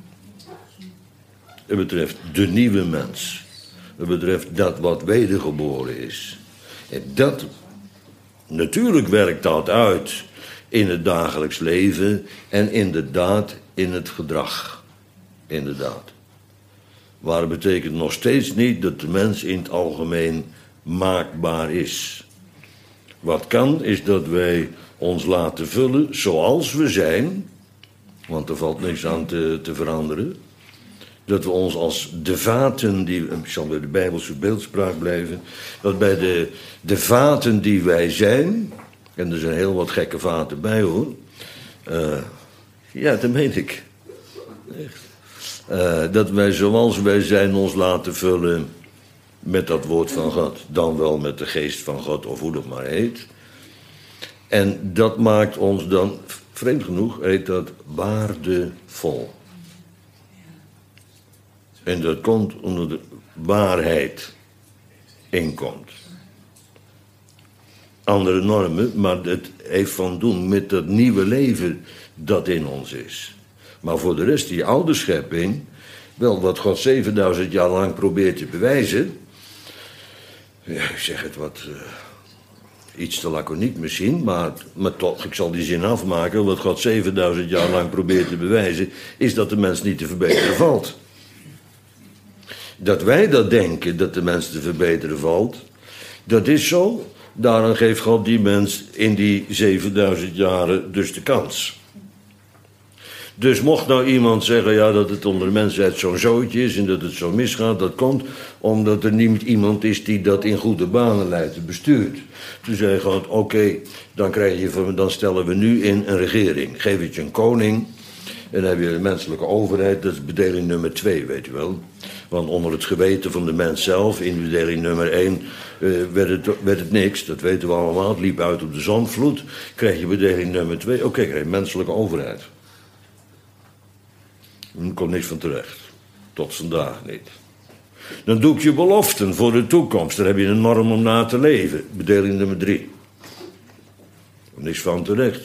Het betreft de nieuwe mens. Het betreft dat wat wedergeboren is. En dat, natuurlijk werkt dat uit in het dagelijks leven en inderdaad in het gedrag. Inderdaad. Maar het betekent nog steeds niet dat de mens in het algemeen maakbaar is. Wat kan, is dat wij ons laten vullen zoals we zijn, want er valt niks aan te veranderen. Dat we ons als de vaten, ik zal bij de Bijbelse beeldspraak blijven, dat bij de vaten die wij zijn, en er zijn heel wat gekke vaten bij hoor, ja, dat meen ik. Echt. Dat wij zoals wij zijn ons laten vullen met dat woord van God, dan wel met de geest van God of hoe dat maar heet. En dat maakt ons dan, vreemd genoeg, heet dat waardevol. En dat komt omdat de waarheid inkomt. Andere normen, maar het heeft van doen met dat nieuwe leven dat in ons is. Maar voor de rest, die oude schepping, wel wat God 7000 jaar lang probeert te bewijzen. Ja, ik zeg het wat iets te laconiek misschien, maar toch, ik zal die zin afmaken. Wat God 7000 jaar lang probeert te bewijzen, is dat de mens niet te verbeteren valt. Dat wij dat denken, dat de mens te verbeteren valt, dat is zo. Daarom geeft God die mens in die 7000 jaren dus de kans. Dus mocht nou iemand zeggen, ja, dat het onder de mensheid zo'n zootje is en dat het zo misgaat, dat komt omdat er niet iemand is die dat in goede banen leidt en bestuurt. Toen zei God, oké, dan stellen we nu in een regering. Geef het je een koning en dan heb je de menselijke overheid, dat is bedeling nummer 2, weet u wel. Want onder het geweten van de mens zelf, in bedeling nummer 1, werd het niks, dat weten we allemaal. Het liep uit op de zondvloed, krijg je bedeling nummer 2, oké, krijg je menselijke overheid. Er komt niks van terecht. Tot vandaag niet. Dan doe ik je beloften voor de toekomst. Daar heb je een norm om na te leven. Bedeling nummer 3. Niks van terecht.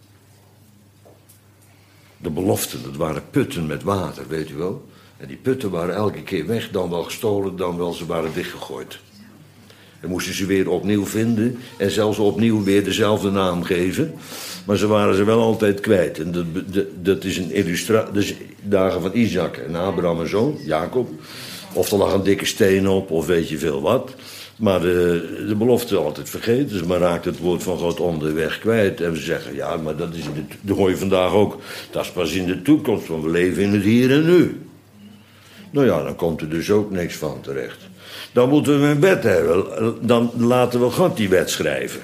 De beloften, dat waren putten met water, weet u wel. En die putten waren elke keer weg, dan wel gestolen, dan wel ze waren dichtgegooid. Dan moesten ze weer opnieuw vinden en zelfs opnieuw weer dezelfde naam geven. Maar ze waren ze wel altijd kwijt. En dat is een illustratie. Dus dagen van Isaac en Abraham en zoon, Jacob. Of er lag een dikke steen op, of weet je veel wat. Maar de belofte altijd vergeten. Dus men raakt het woord van God onderweg kwijt. En ze zeggen, ja, maar dat hoor je vandaag ook. Dat is pas in de toekomst, want we leven in het hier en nu. Nou ja, dan komt er dus ook niks van terecht. Dan moeten we een wet hebben. Dan laten we God die wet schrijven.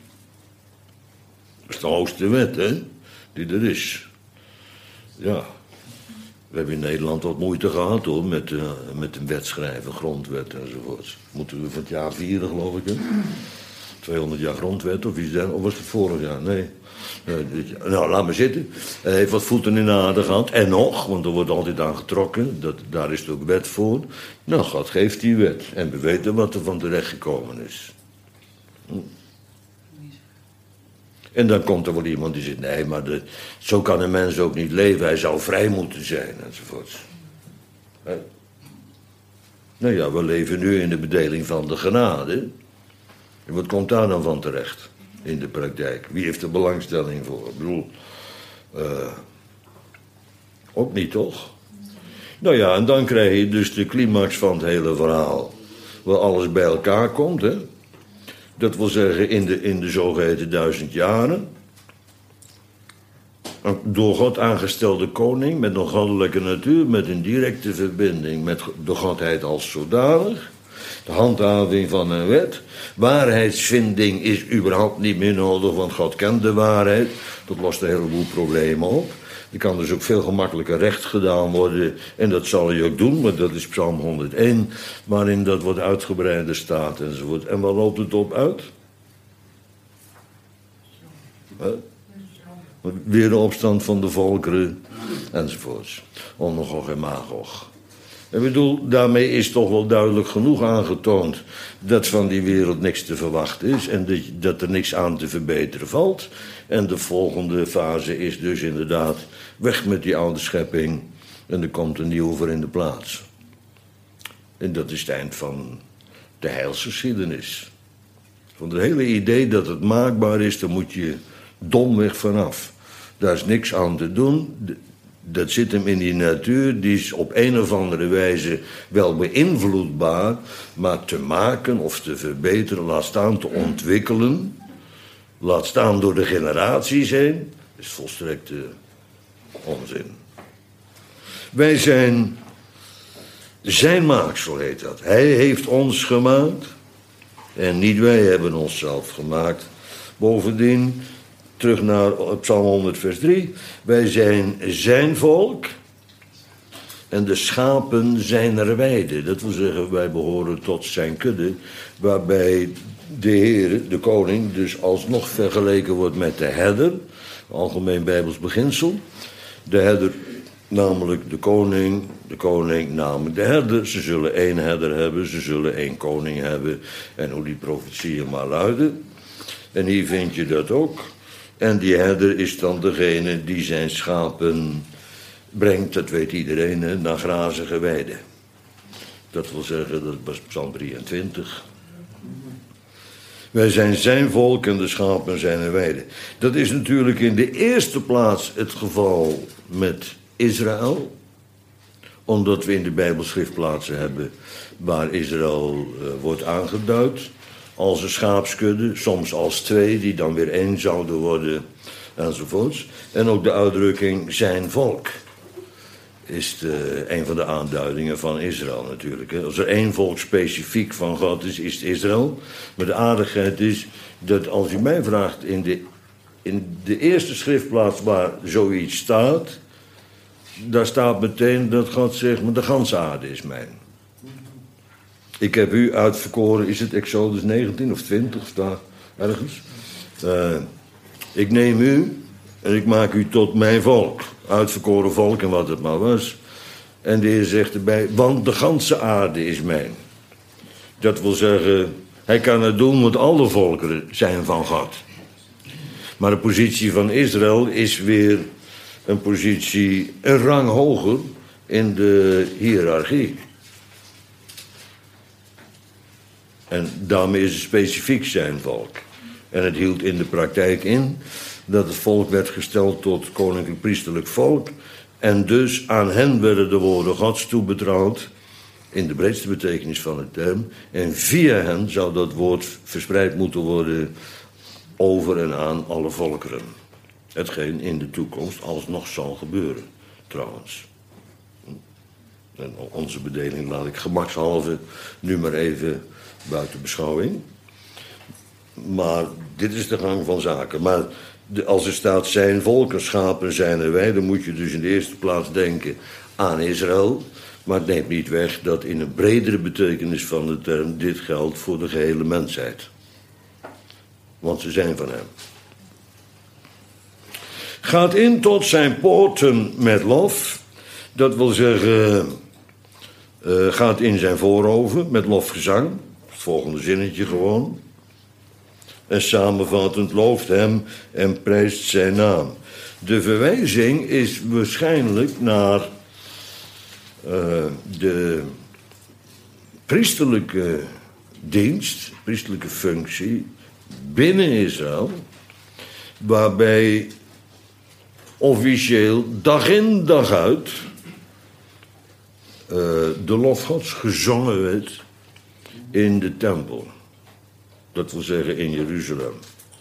Dat is de hoogste wet, hè, die er is. Ja. We hebben in Nederland wat moeite gehad, hoor, met een wet schrijven, grondwet enzovoort. Moeten we van het jaar vieren, geloof ik, hè? 200 jaar grondwet of iets dergelijks. Of was het vorig jaar? Nee. Nou, laat maar zitten. Hij heeft wat voeten in de aarde gehad. En nog, want er wordt altijd aan getrokken. Daar is er ook wet voor. Nou, God geeft die wet. En we weten wat er van terecht gekomen is. En dan komt er wel iemand die zegt, nee, maar zo kan een mens ook niet leven. Hij zou vrij moeten zijn, enzovoort. Nou ja, we leven nu in de bedeling van de genade. En wat komt daar dan van terecht in de praktijk? Wie heeft er belangstelling voor? Ik bedoel, ook niet, toch? Nou ja, en dan krijg je dus de climax van het hele verhaal. Waar alles bij elkaar komt, hè. Dat wil zeggen in de zogeheten 1000 jaren. Een door God aangestelde koning met een goddelijke natuur, met een directe verbinding met de godheid als zodanig. De handhaving van een wet. Waarheidsvinding is überhaupt niet meer nodig, want God kent de waarheid. Dat lost een heleboel problemen op. Er kan dus ook veel gemakkelijker recht gedaan worden. En dat zal hij ook doen, maar dat is Psalm 101. Waarin dat wat uitgebreider staat enzovoort. En waar loopt het op uit? Weer de opstand van de volkeren enzovoorts. Onder Gog en Magog. Ik bedoel, daarmee is toch wel duidelijk genoeg aangetoond dat van die wereld niks te verwachten is en dat er niks aan te verbeteren valt. En de volgende fase is dus inderdaad weg met die oude schepping en er komt een nieuwe voor in de plaats. En dat is het eind van de heilsgeschiedenis. Van het hele idee dat het maakbaar is, daar moet je domweg vanaf. Daar is niks aan te doen. Dat zit hem in die natuur, die is op een of andere wijze wel beïnvloedbaar, maar te maken of te verbeteren, laat staan te ontwikkelen, laat staan door de generaties heen, is volstrekt onzin. Wij zijn zijn maaksel, heet dat. Hij heeft ons gemaakt en niet wij hebben onszelf gemaakt. Bovendien, terug naar Psalm 100 vers 3. Wij zijn zijn volk en de schapen zijner weide. Dat wil zeggen, wij behoren tot zijn kudde, waarbij de Heer, de koning, dus alsnog vergeleken wordt met de herder. Algemeen Bijbels beginsel. De herder, namelijk de koning namelijk de herder. Ze zullen één herder hebben, ze zullen één koning hebben. En hoe die profetieën maar luiden. En hier vind je dat ook. En die herder is dan degene die zijn schapen brengt, dat weet iedereen, hè, naar grazige weiden. Dat wil zeggen, dat was Psalm 23. Wij zijn zijn volk en de schapen zijn er weiden. Dat is natuurlijk in de eerste plaats het geval met Israël. Omdat we in de Bijbel schriftplaatsen hebben waar Israël wordt aangeduid. Als een schaapskudde, soms als twee, die dan weer één zouden worden, enzovoorts. En ook de uitdrukking zijn volk is een van de aanduidingen van Israël natuurlijk. Hè. Als er één volk specifiek van God is, is het Israël. Maar de aardigheid is dat als u mij vraagt in de eerste schriftplaats waar zoiets staat, daar staat meteen dat God zegt, maar de ganse aarde is mijn. Ik heb u uitverkoren, is het Exodus 19 of 20, of daar ergens? Ik neem u en ik maak u tot mijn volk. Uitverkoren volk en wat het maar was. En de Heer zegt erbij, want de ganse aarde is mijn. Dat wil zeggen, hij kan het doen, want alle volkeren zijn van God. Maar de positie van Israël is weer een positie, een rang hoger in de hiërarchie. En daarmee is het specifiek zijn volk. En het hield in de praktijk in dat het volk werd gesteld tot koninklijk priesterlijk volk. En dus aan hen werden de woorden Gods toebetrouwd, in de breedste betekenis van de term. En via hen zou dat woord verspreid moeten worden over en aan alle volkeren. Hetgeen in de toekomst alsnog zal gebeuren, trouwens. En onze bedeling laat ik gemakshalve nu maar even buiten beschouwing. Maar dit is de gang van zaken. Maar als er staat zijn volken, schapen zijn er wij, dan moet je dus in de eerste plaats denken aan Israël. Maar het neemt niet weg dat in een bredere betekenis van de term dit geldt voor de gehele mensheid. Want ze zijn van hem. Gaat in tot zijn poorten met lof. Dat wil zeggen, gaat in zijn voorhoven met lofgezang. Het volgende zinnetje gewoon. En samenvattend looft hem en prijst zijn naam. De verwijzing is waarschijnlijk naar de priesterlijke dienst, priesterlijke functie binnen Israël, waarbij officieel dag in dag uit de lof Gods gezongen werd in de tempel. Dat wil zeggen in Jeruzalem.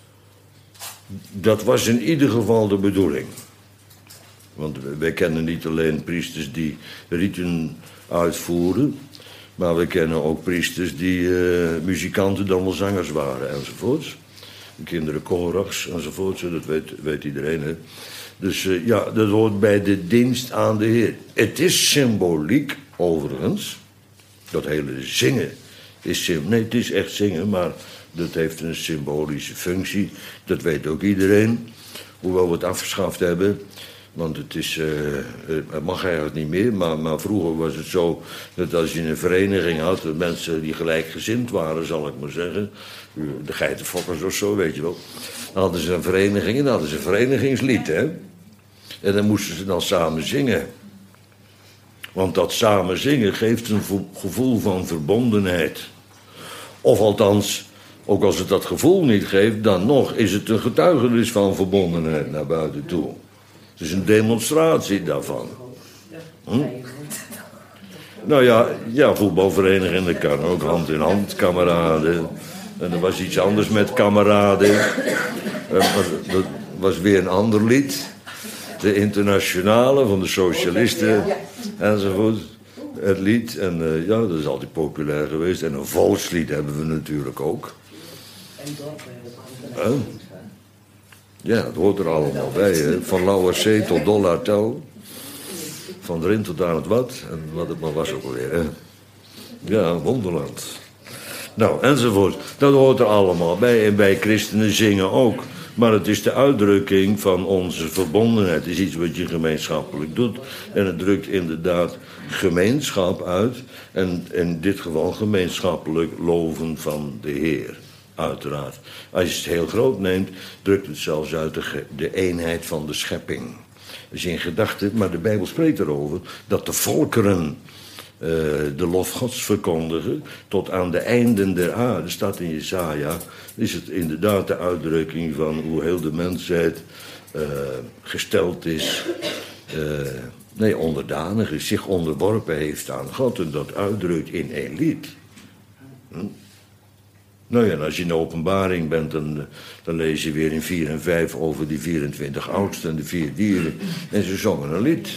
Dat was in ieder geval de bedoeling. Want wij kennen niet alleen priesters die riten uitvoeren, maar we kennen ook priesters die muzikanten dan wel zangers waren enzovoorts. De kinderen Korachs enzovoorts, dat weet iedereen. Hè. Dus ja, dat hoort bij de dienst aan de Heer. Het is symboliek, overigens. Dat hele zingen is nee, het is echt zingen, maar dat heeft een symbolische functie. Dat weet ook iedereen, hoewel we het afgeschaft hebben. Want het mag eigenlijk niet meer, maar vroeger was het zo dat als je een vereniging had, dat mensen die gelijkgezind waren, zal ik maar zeggen, de geitenfokkers of zo, weet je wel, dan hadden ze een vereniging en dan hadden ze een verenigingslied, hè. En dan moesten ze dan samen zingen. Want dat samen zingen geeft een gevoel van verbondenheid. Of althans, ook als het dat gevoel niet geeft, dan nog is het een getuigenis van verbondenheid naar buiten toe. Het is een demonstratie daarvan. Nou ja, voetbalvereniging, dat kan ook hand in hand, kameraden. En er was iets anders met kameraden. Dat was weer een ander lied. De Internationale van de Socialisten enzovoort. Het lied, en ja, dat is altijd populair geweest. En een volkslied hebben we natuurlijk ook. Ja, het hoort er allemaal bij, hè. Van Lauwerzee tot Dollartel. Van erin tot aan het wat. En wat het maar was ook alweer, hè. Ja, wonderland. Nou, enzovoort. Dat hoort er allemaal bij. En wij christenen zingen ook. Maar het is de uitdrukking van onze verbondenheid. Het is iets wat je gemeenschappelijk doet. En het drukt inderdaad gemeenschap uit. En in dit geval gemeenschappelijk loven van de Heer. Uiteraard. Als je het heel groot neemt, drukt het zelfs uit de eenheid van de schepping. Dat is in gedachten, maar de Bijbel spreekt erover dat de volkeren de lof Gods verkondigen tot aan de einden der aarde. Staat in Jesaja, is het inderdaad de uitdrukking van hoe heel de mensheid gesteld is, onderdanig is, zich onderworpen heeft aan God en dat uitdrukt in één lied. Nou ja, en als je in de openbaring bent, dan lees je weer in 4 en 5 over die 24 oudsten en de 4 dieren. En ze zongen een lied.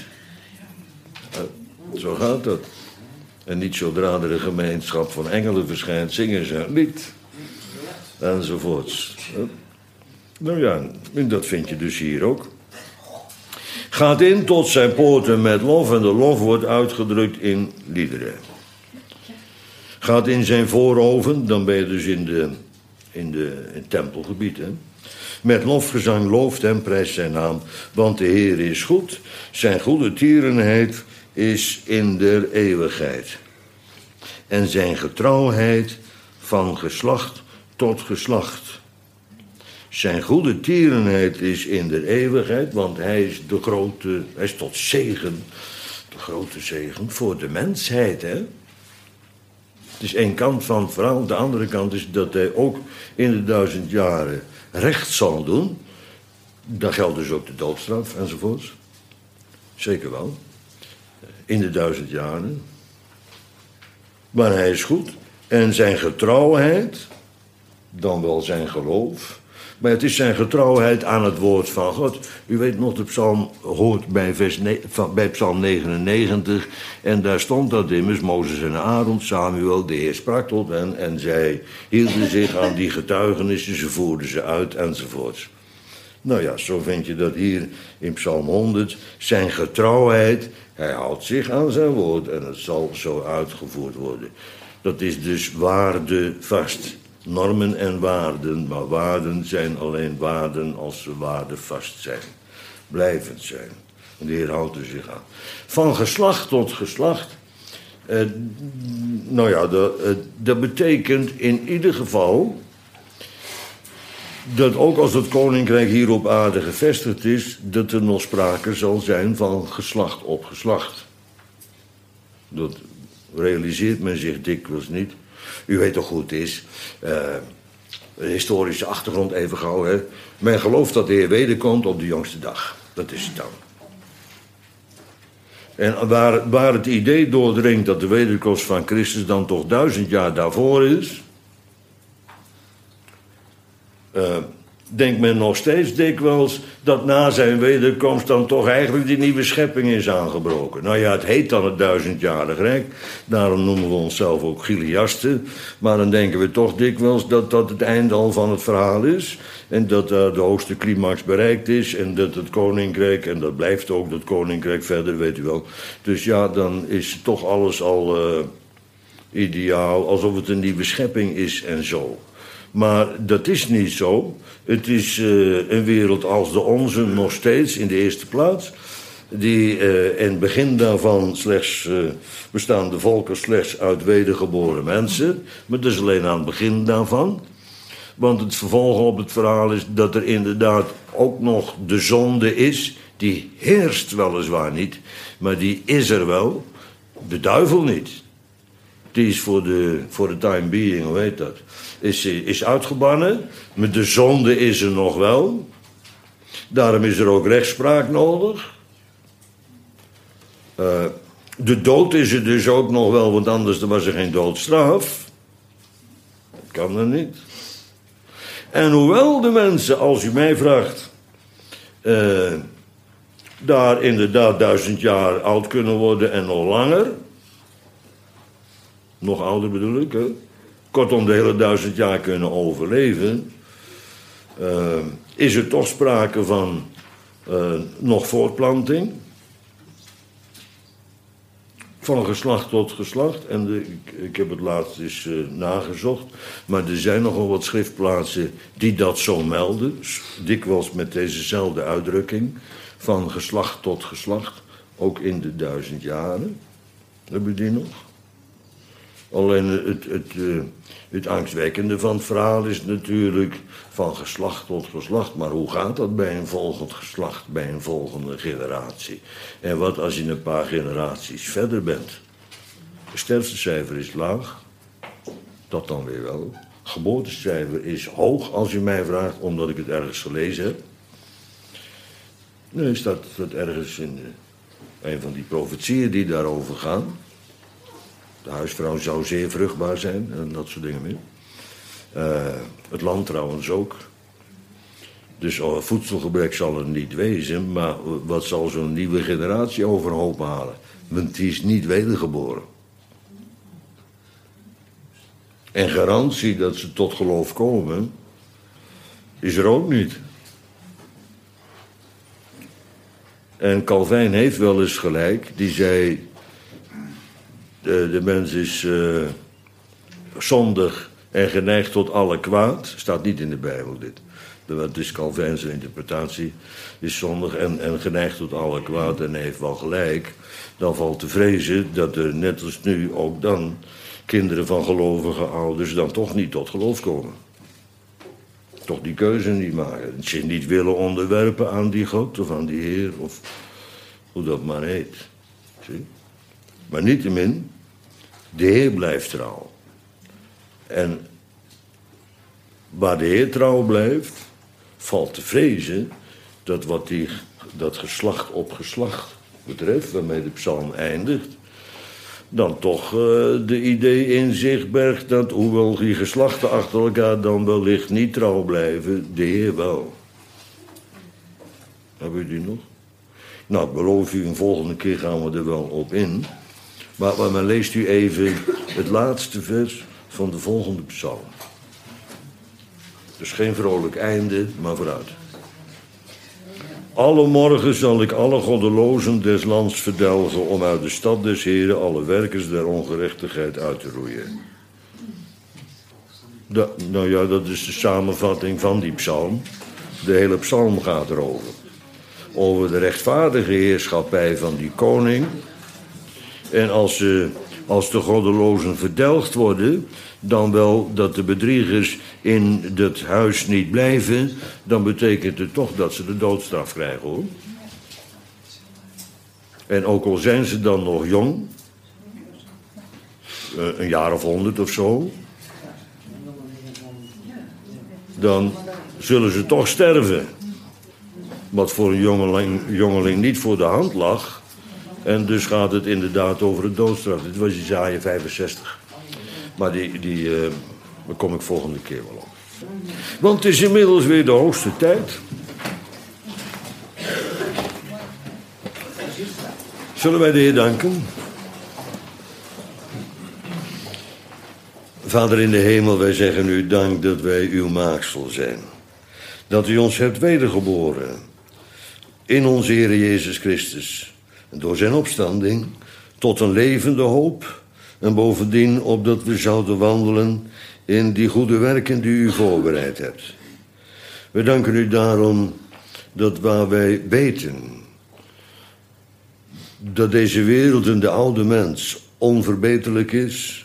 Zo gaat dat. En niet zodra er een gemeenschap van engelen verschijnt, zingen ze een lied. Enzovoorts. Nou ja, en dat vind je dus hier ook. Gaat in tot zijn poorten met lof en de lof wordt uitgedrukt in liederen. Gaat in zijn voorhoven, dan ben je dus in het tempelgebied. Hè? Met lofgezang looft en prijst zijn naam, want de Heer is goed. Zijn goede tierenheid is in der eeuwigheid. En zijn getrouwheid van geslacht tot geslacht. Zijn goede tierenheid is in der eeuwigheid, want hij is tot zegen, de grote zegen voor de mensheid, hè. Het is één kant van het verhaal. De andere kant is dat hij ook in de 1000 jaren recht zal doen. Daar geldt dus ook de doodstraf enzovoorts. Zeker wel. In de 1000 jaren. Maar hij is goed. En zijn getrouwheid, dan wel zijn geloof. Maar het is zijn getrouwheid aan het woord van God. U weet nog, de psalm hoort bij psalm 99. En daar stond dat immers, Mozes en Aaron, Samuel, de Heer sprak tot hen. En zij hielden zich aan die getuigenissen, ze voerden ze uit enzovoorts. Nou ja, zo vind je dat hier in psalm 100. Zijn getrouwheid, hij houdt zich aan zijn woord en het zal zo uitgevoerd worden. Dat is dus waardevast. Normen en waarden, maar waarden zijn alleen waarden als ze waardevast zijn. Blijvend zijn. En de Heer houdt er zich aan. Van geslacht tot geslacht. Dat betekent in ieder geval dat ook als het koninkrijk hier op aarde gevestigd is, dat er nog sprake zal zijn van geslacht op geslacht. Dat realiseert men zich dikwijls niet. U weet toch hoe het is. De historische achtergrond even gauw. Hè. Men gelooft dat de Heer wederkomt op de jongste dag. Dat is het dan. En waar het idee doordringt dat de wederkomst van Christus dan toch 1000 jaar daarvoor is, denkt men nog steeds dikwijls dat na zijn wederkomst dan toch eigenlijk die nieuwe schepping is aangebroken. Nou ja, het heet dan het 1000-jarig Rijk. Daarom noemen we onszelf ook Chiliasten. Maar dan denken we toch dikwijls dat dat het einde al van het verhaal is. En dat de hoogste climax bereikt is. En dat het koninkrijk, en dat blijft ook dat koninkrijk verder, weet u wel. Dus ja, dan is toch alles al ideaal, alsof het een nieuwe schepping is en zo. Maar dat is niet zo. Het is een wereld als de onze nog steeds in de eerste plaats. die in het begin daarvan bestaan de volken slechts uit wedergeboren mensen. Maar dat is alleen aan het begin daarvan. Want het vervolg op het verhaal is dat er inderdaad ook nog de zonde is. Die heerst weliswaar niet, maar die is er wel. De duivel niet. Die is voor de time being, hoe heet dat? Is uitgebannen. Maar de zonde is er nog wel. Daarom is er ook rechtspraak nodig. De dood is er dus ook nog wel, want anders was er geen doodstraf. Dat kan er niet. En hoewel de mensen, als u mij vraagt, daar inderdaad 1000 jaar oud kunnen worden en nog langer. Nog ouder bedoel ik, hè? Kortom de hele 1000 jaar kunnen overleven. Is er toch sprake van nog voortplanting. Van geslacht tot geslacht. En ik heb het laatst eens nagezocht. Maar er zijn nogal wat schriftplaatsen die dat zo melden. Dikwijls met dezezelfde uitdrukking. Van geslacht tot geslacht. Ook in de 1000 jaren. Heb je die nog? Alleen het angstwekkende van het verhaal is natuurlijk van geslacht tot geslacht. Maar hoe gaat dat bij een volgend geslacht, bij een volgende generatie? En wat als je een paar generaties verder bent? Het sterftecijfer is laag. Dat dan weer wel. Het geboortecijfer is hoog, als u mij vraagt, omdat ik het ergens gelezen heb. Nee, staat ergens in een van die profetieën die daarover gaan. De huisvrouw zou zeer vruchtbaar zijn en dat soort dingen meer. Het land trouwens ook. Dus voedselgebrek zal er niet wezen, maar wat zal zo'n nieuwe generatie overhoop halen? Want die is niet wedergeboren. En garantie dat ze tot geloof komen, is er ook niet. En Calvijn heeft wel eens gelijk, die zei, de mens is zondig en geneigd tot alle kwaad. Staat niet in de Bijbel dit. Dat is Calvijnse interpretatie. Is zondig en geneigd tot alle kwaad en heeft wel gelijk. Dan valt te vrezen dat er net als nu ook dan kinderen van gelovige ouders dan toch niet tot geloof komen. Toch die keuze niet maken. Zich niet willen onderwerpen aan die God of aan die Heer of hoe dat maar heet. Zie? Maar niettemin, de Heer blijft trouw. En waar de Heer trouw blijft, valt te vrezen dat wat dat geslacht op geslacht betreft, waarmee de psalm eindigt, dan toch de idee in zich bergt dat, hoewel die geslachten achter elkaar dan wellicht niet trouw blijven, de Heer wel. Hebben jullie die nog? Nou, ik beloof u, een volgende keer gaan we er wel op in. Maar leest u even het laatste vers van de volgende psalm. Dus geen vrolijk einde, maar vooruit. Alle morgen zal ik alle goddelozen des lands verdelgen, om uit de stad des Heren alle werkers der ongerechtigheid uit te roeien. Nou ja, dat is de samenvatting van die psalm. De hele psalm gaat erover. Over de rechtvaardige heerschappij van die koning. En als de goddelozen verdelgd worden, dan wel dat de bedriegers in dat huis niet blijven, dan betekent het toch dat ze de doodstraf krijgen, hoor. En ook al zijn ze dan nog jong, een jaar of 100 of zo, dan zullen ze toch sterven. Wat voor een jongeling niet voor de hand lag. En dus gaat het inderdaad over de doodstraf. Dit was Jesaja 65. Maar daar kom ik volgende keer wel op. Want het is inmiddels weer de hoogste tijd. Zullen wij de Heer danken? Vader in de hemel, wij zeggen u dank dat wij uw maaksel zijn. Dat u ons hebt wedergeboren. In onze Heer Jezus Christus. En door zijn opstanding tot een levende hoop. En bovendien opdat we zouden wandelen in die goede werken die u voorbereid hebt. We danken u daarom dat waar wij weten dat deze wereld en de oude mens onverbeterlijk is,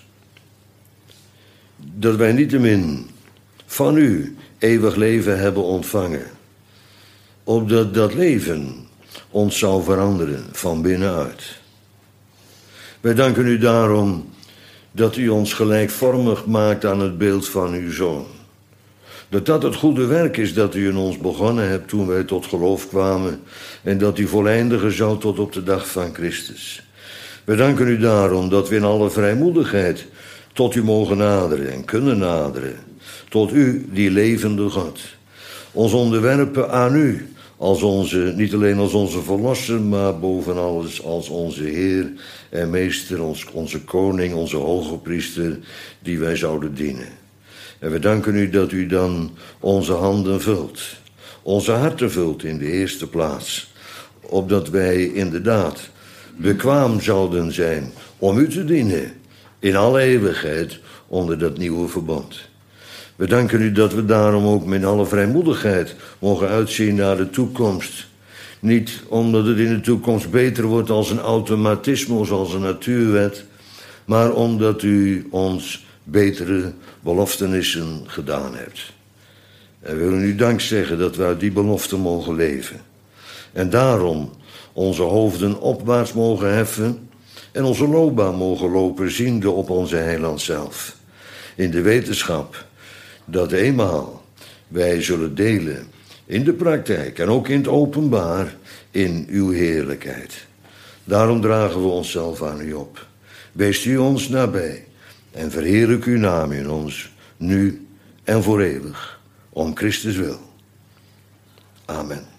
dat wij niettemin van u eeuwig leven hebben ontvangen, opdat dat leven ons zou veranderen van binnenuit. Wij danken u daarom dat u ons gelijkvormig maakt aan het beeld van uw Zoon. Dat het goede werk is dat u in ons begonnen hebt toen wij tot geloof kwamen en dat u voleindigen zou tot op de dag van Christus. Wij danken u daarom dat we in alle vrijmoedigheid tot u mogen naderen en kunnen naderen. Tot u, die levende God. Ons onderwerpen aan u, niet alleen als onze verlosser, maar boven alles als onze Heer en Meester, onze koning, onze hoge priester, die wij zouden dienen. En we danken u dat u dan onze handen vult, onze harten vult in de eerste plaats, opdat wij inderdaad bekwaam zouden zijn om u te dienen in alle eeuwigheid onder dat nieuwe verbond. We danken u dat we daarom ook met alle vrijmoedigheid mogen uitzien naar de toekomst. Niet omdat het in de toekomst beter wordt als een automatisme, als een natuurwet, maar omdat u ons betere beloftenissen gedaan hebt. En we willen u dank zeggen dat we uit die belofte mogen leven. En daarom onze hoofden opwaarts mogen heffen en onze loopbaan mogen lopen, ziende op onze heiland zelf. In de wetenschap dat eenmaal wij zullen delen in de praktijk en ook in het openbaar in uw heerlijkheid. Daarom dragen we onszelf aan u op. Wees u ons nabij en verheerlijk uw naam in ons, nu en voor eeuwig, om Christus wil. Amen.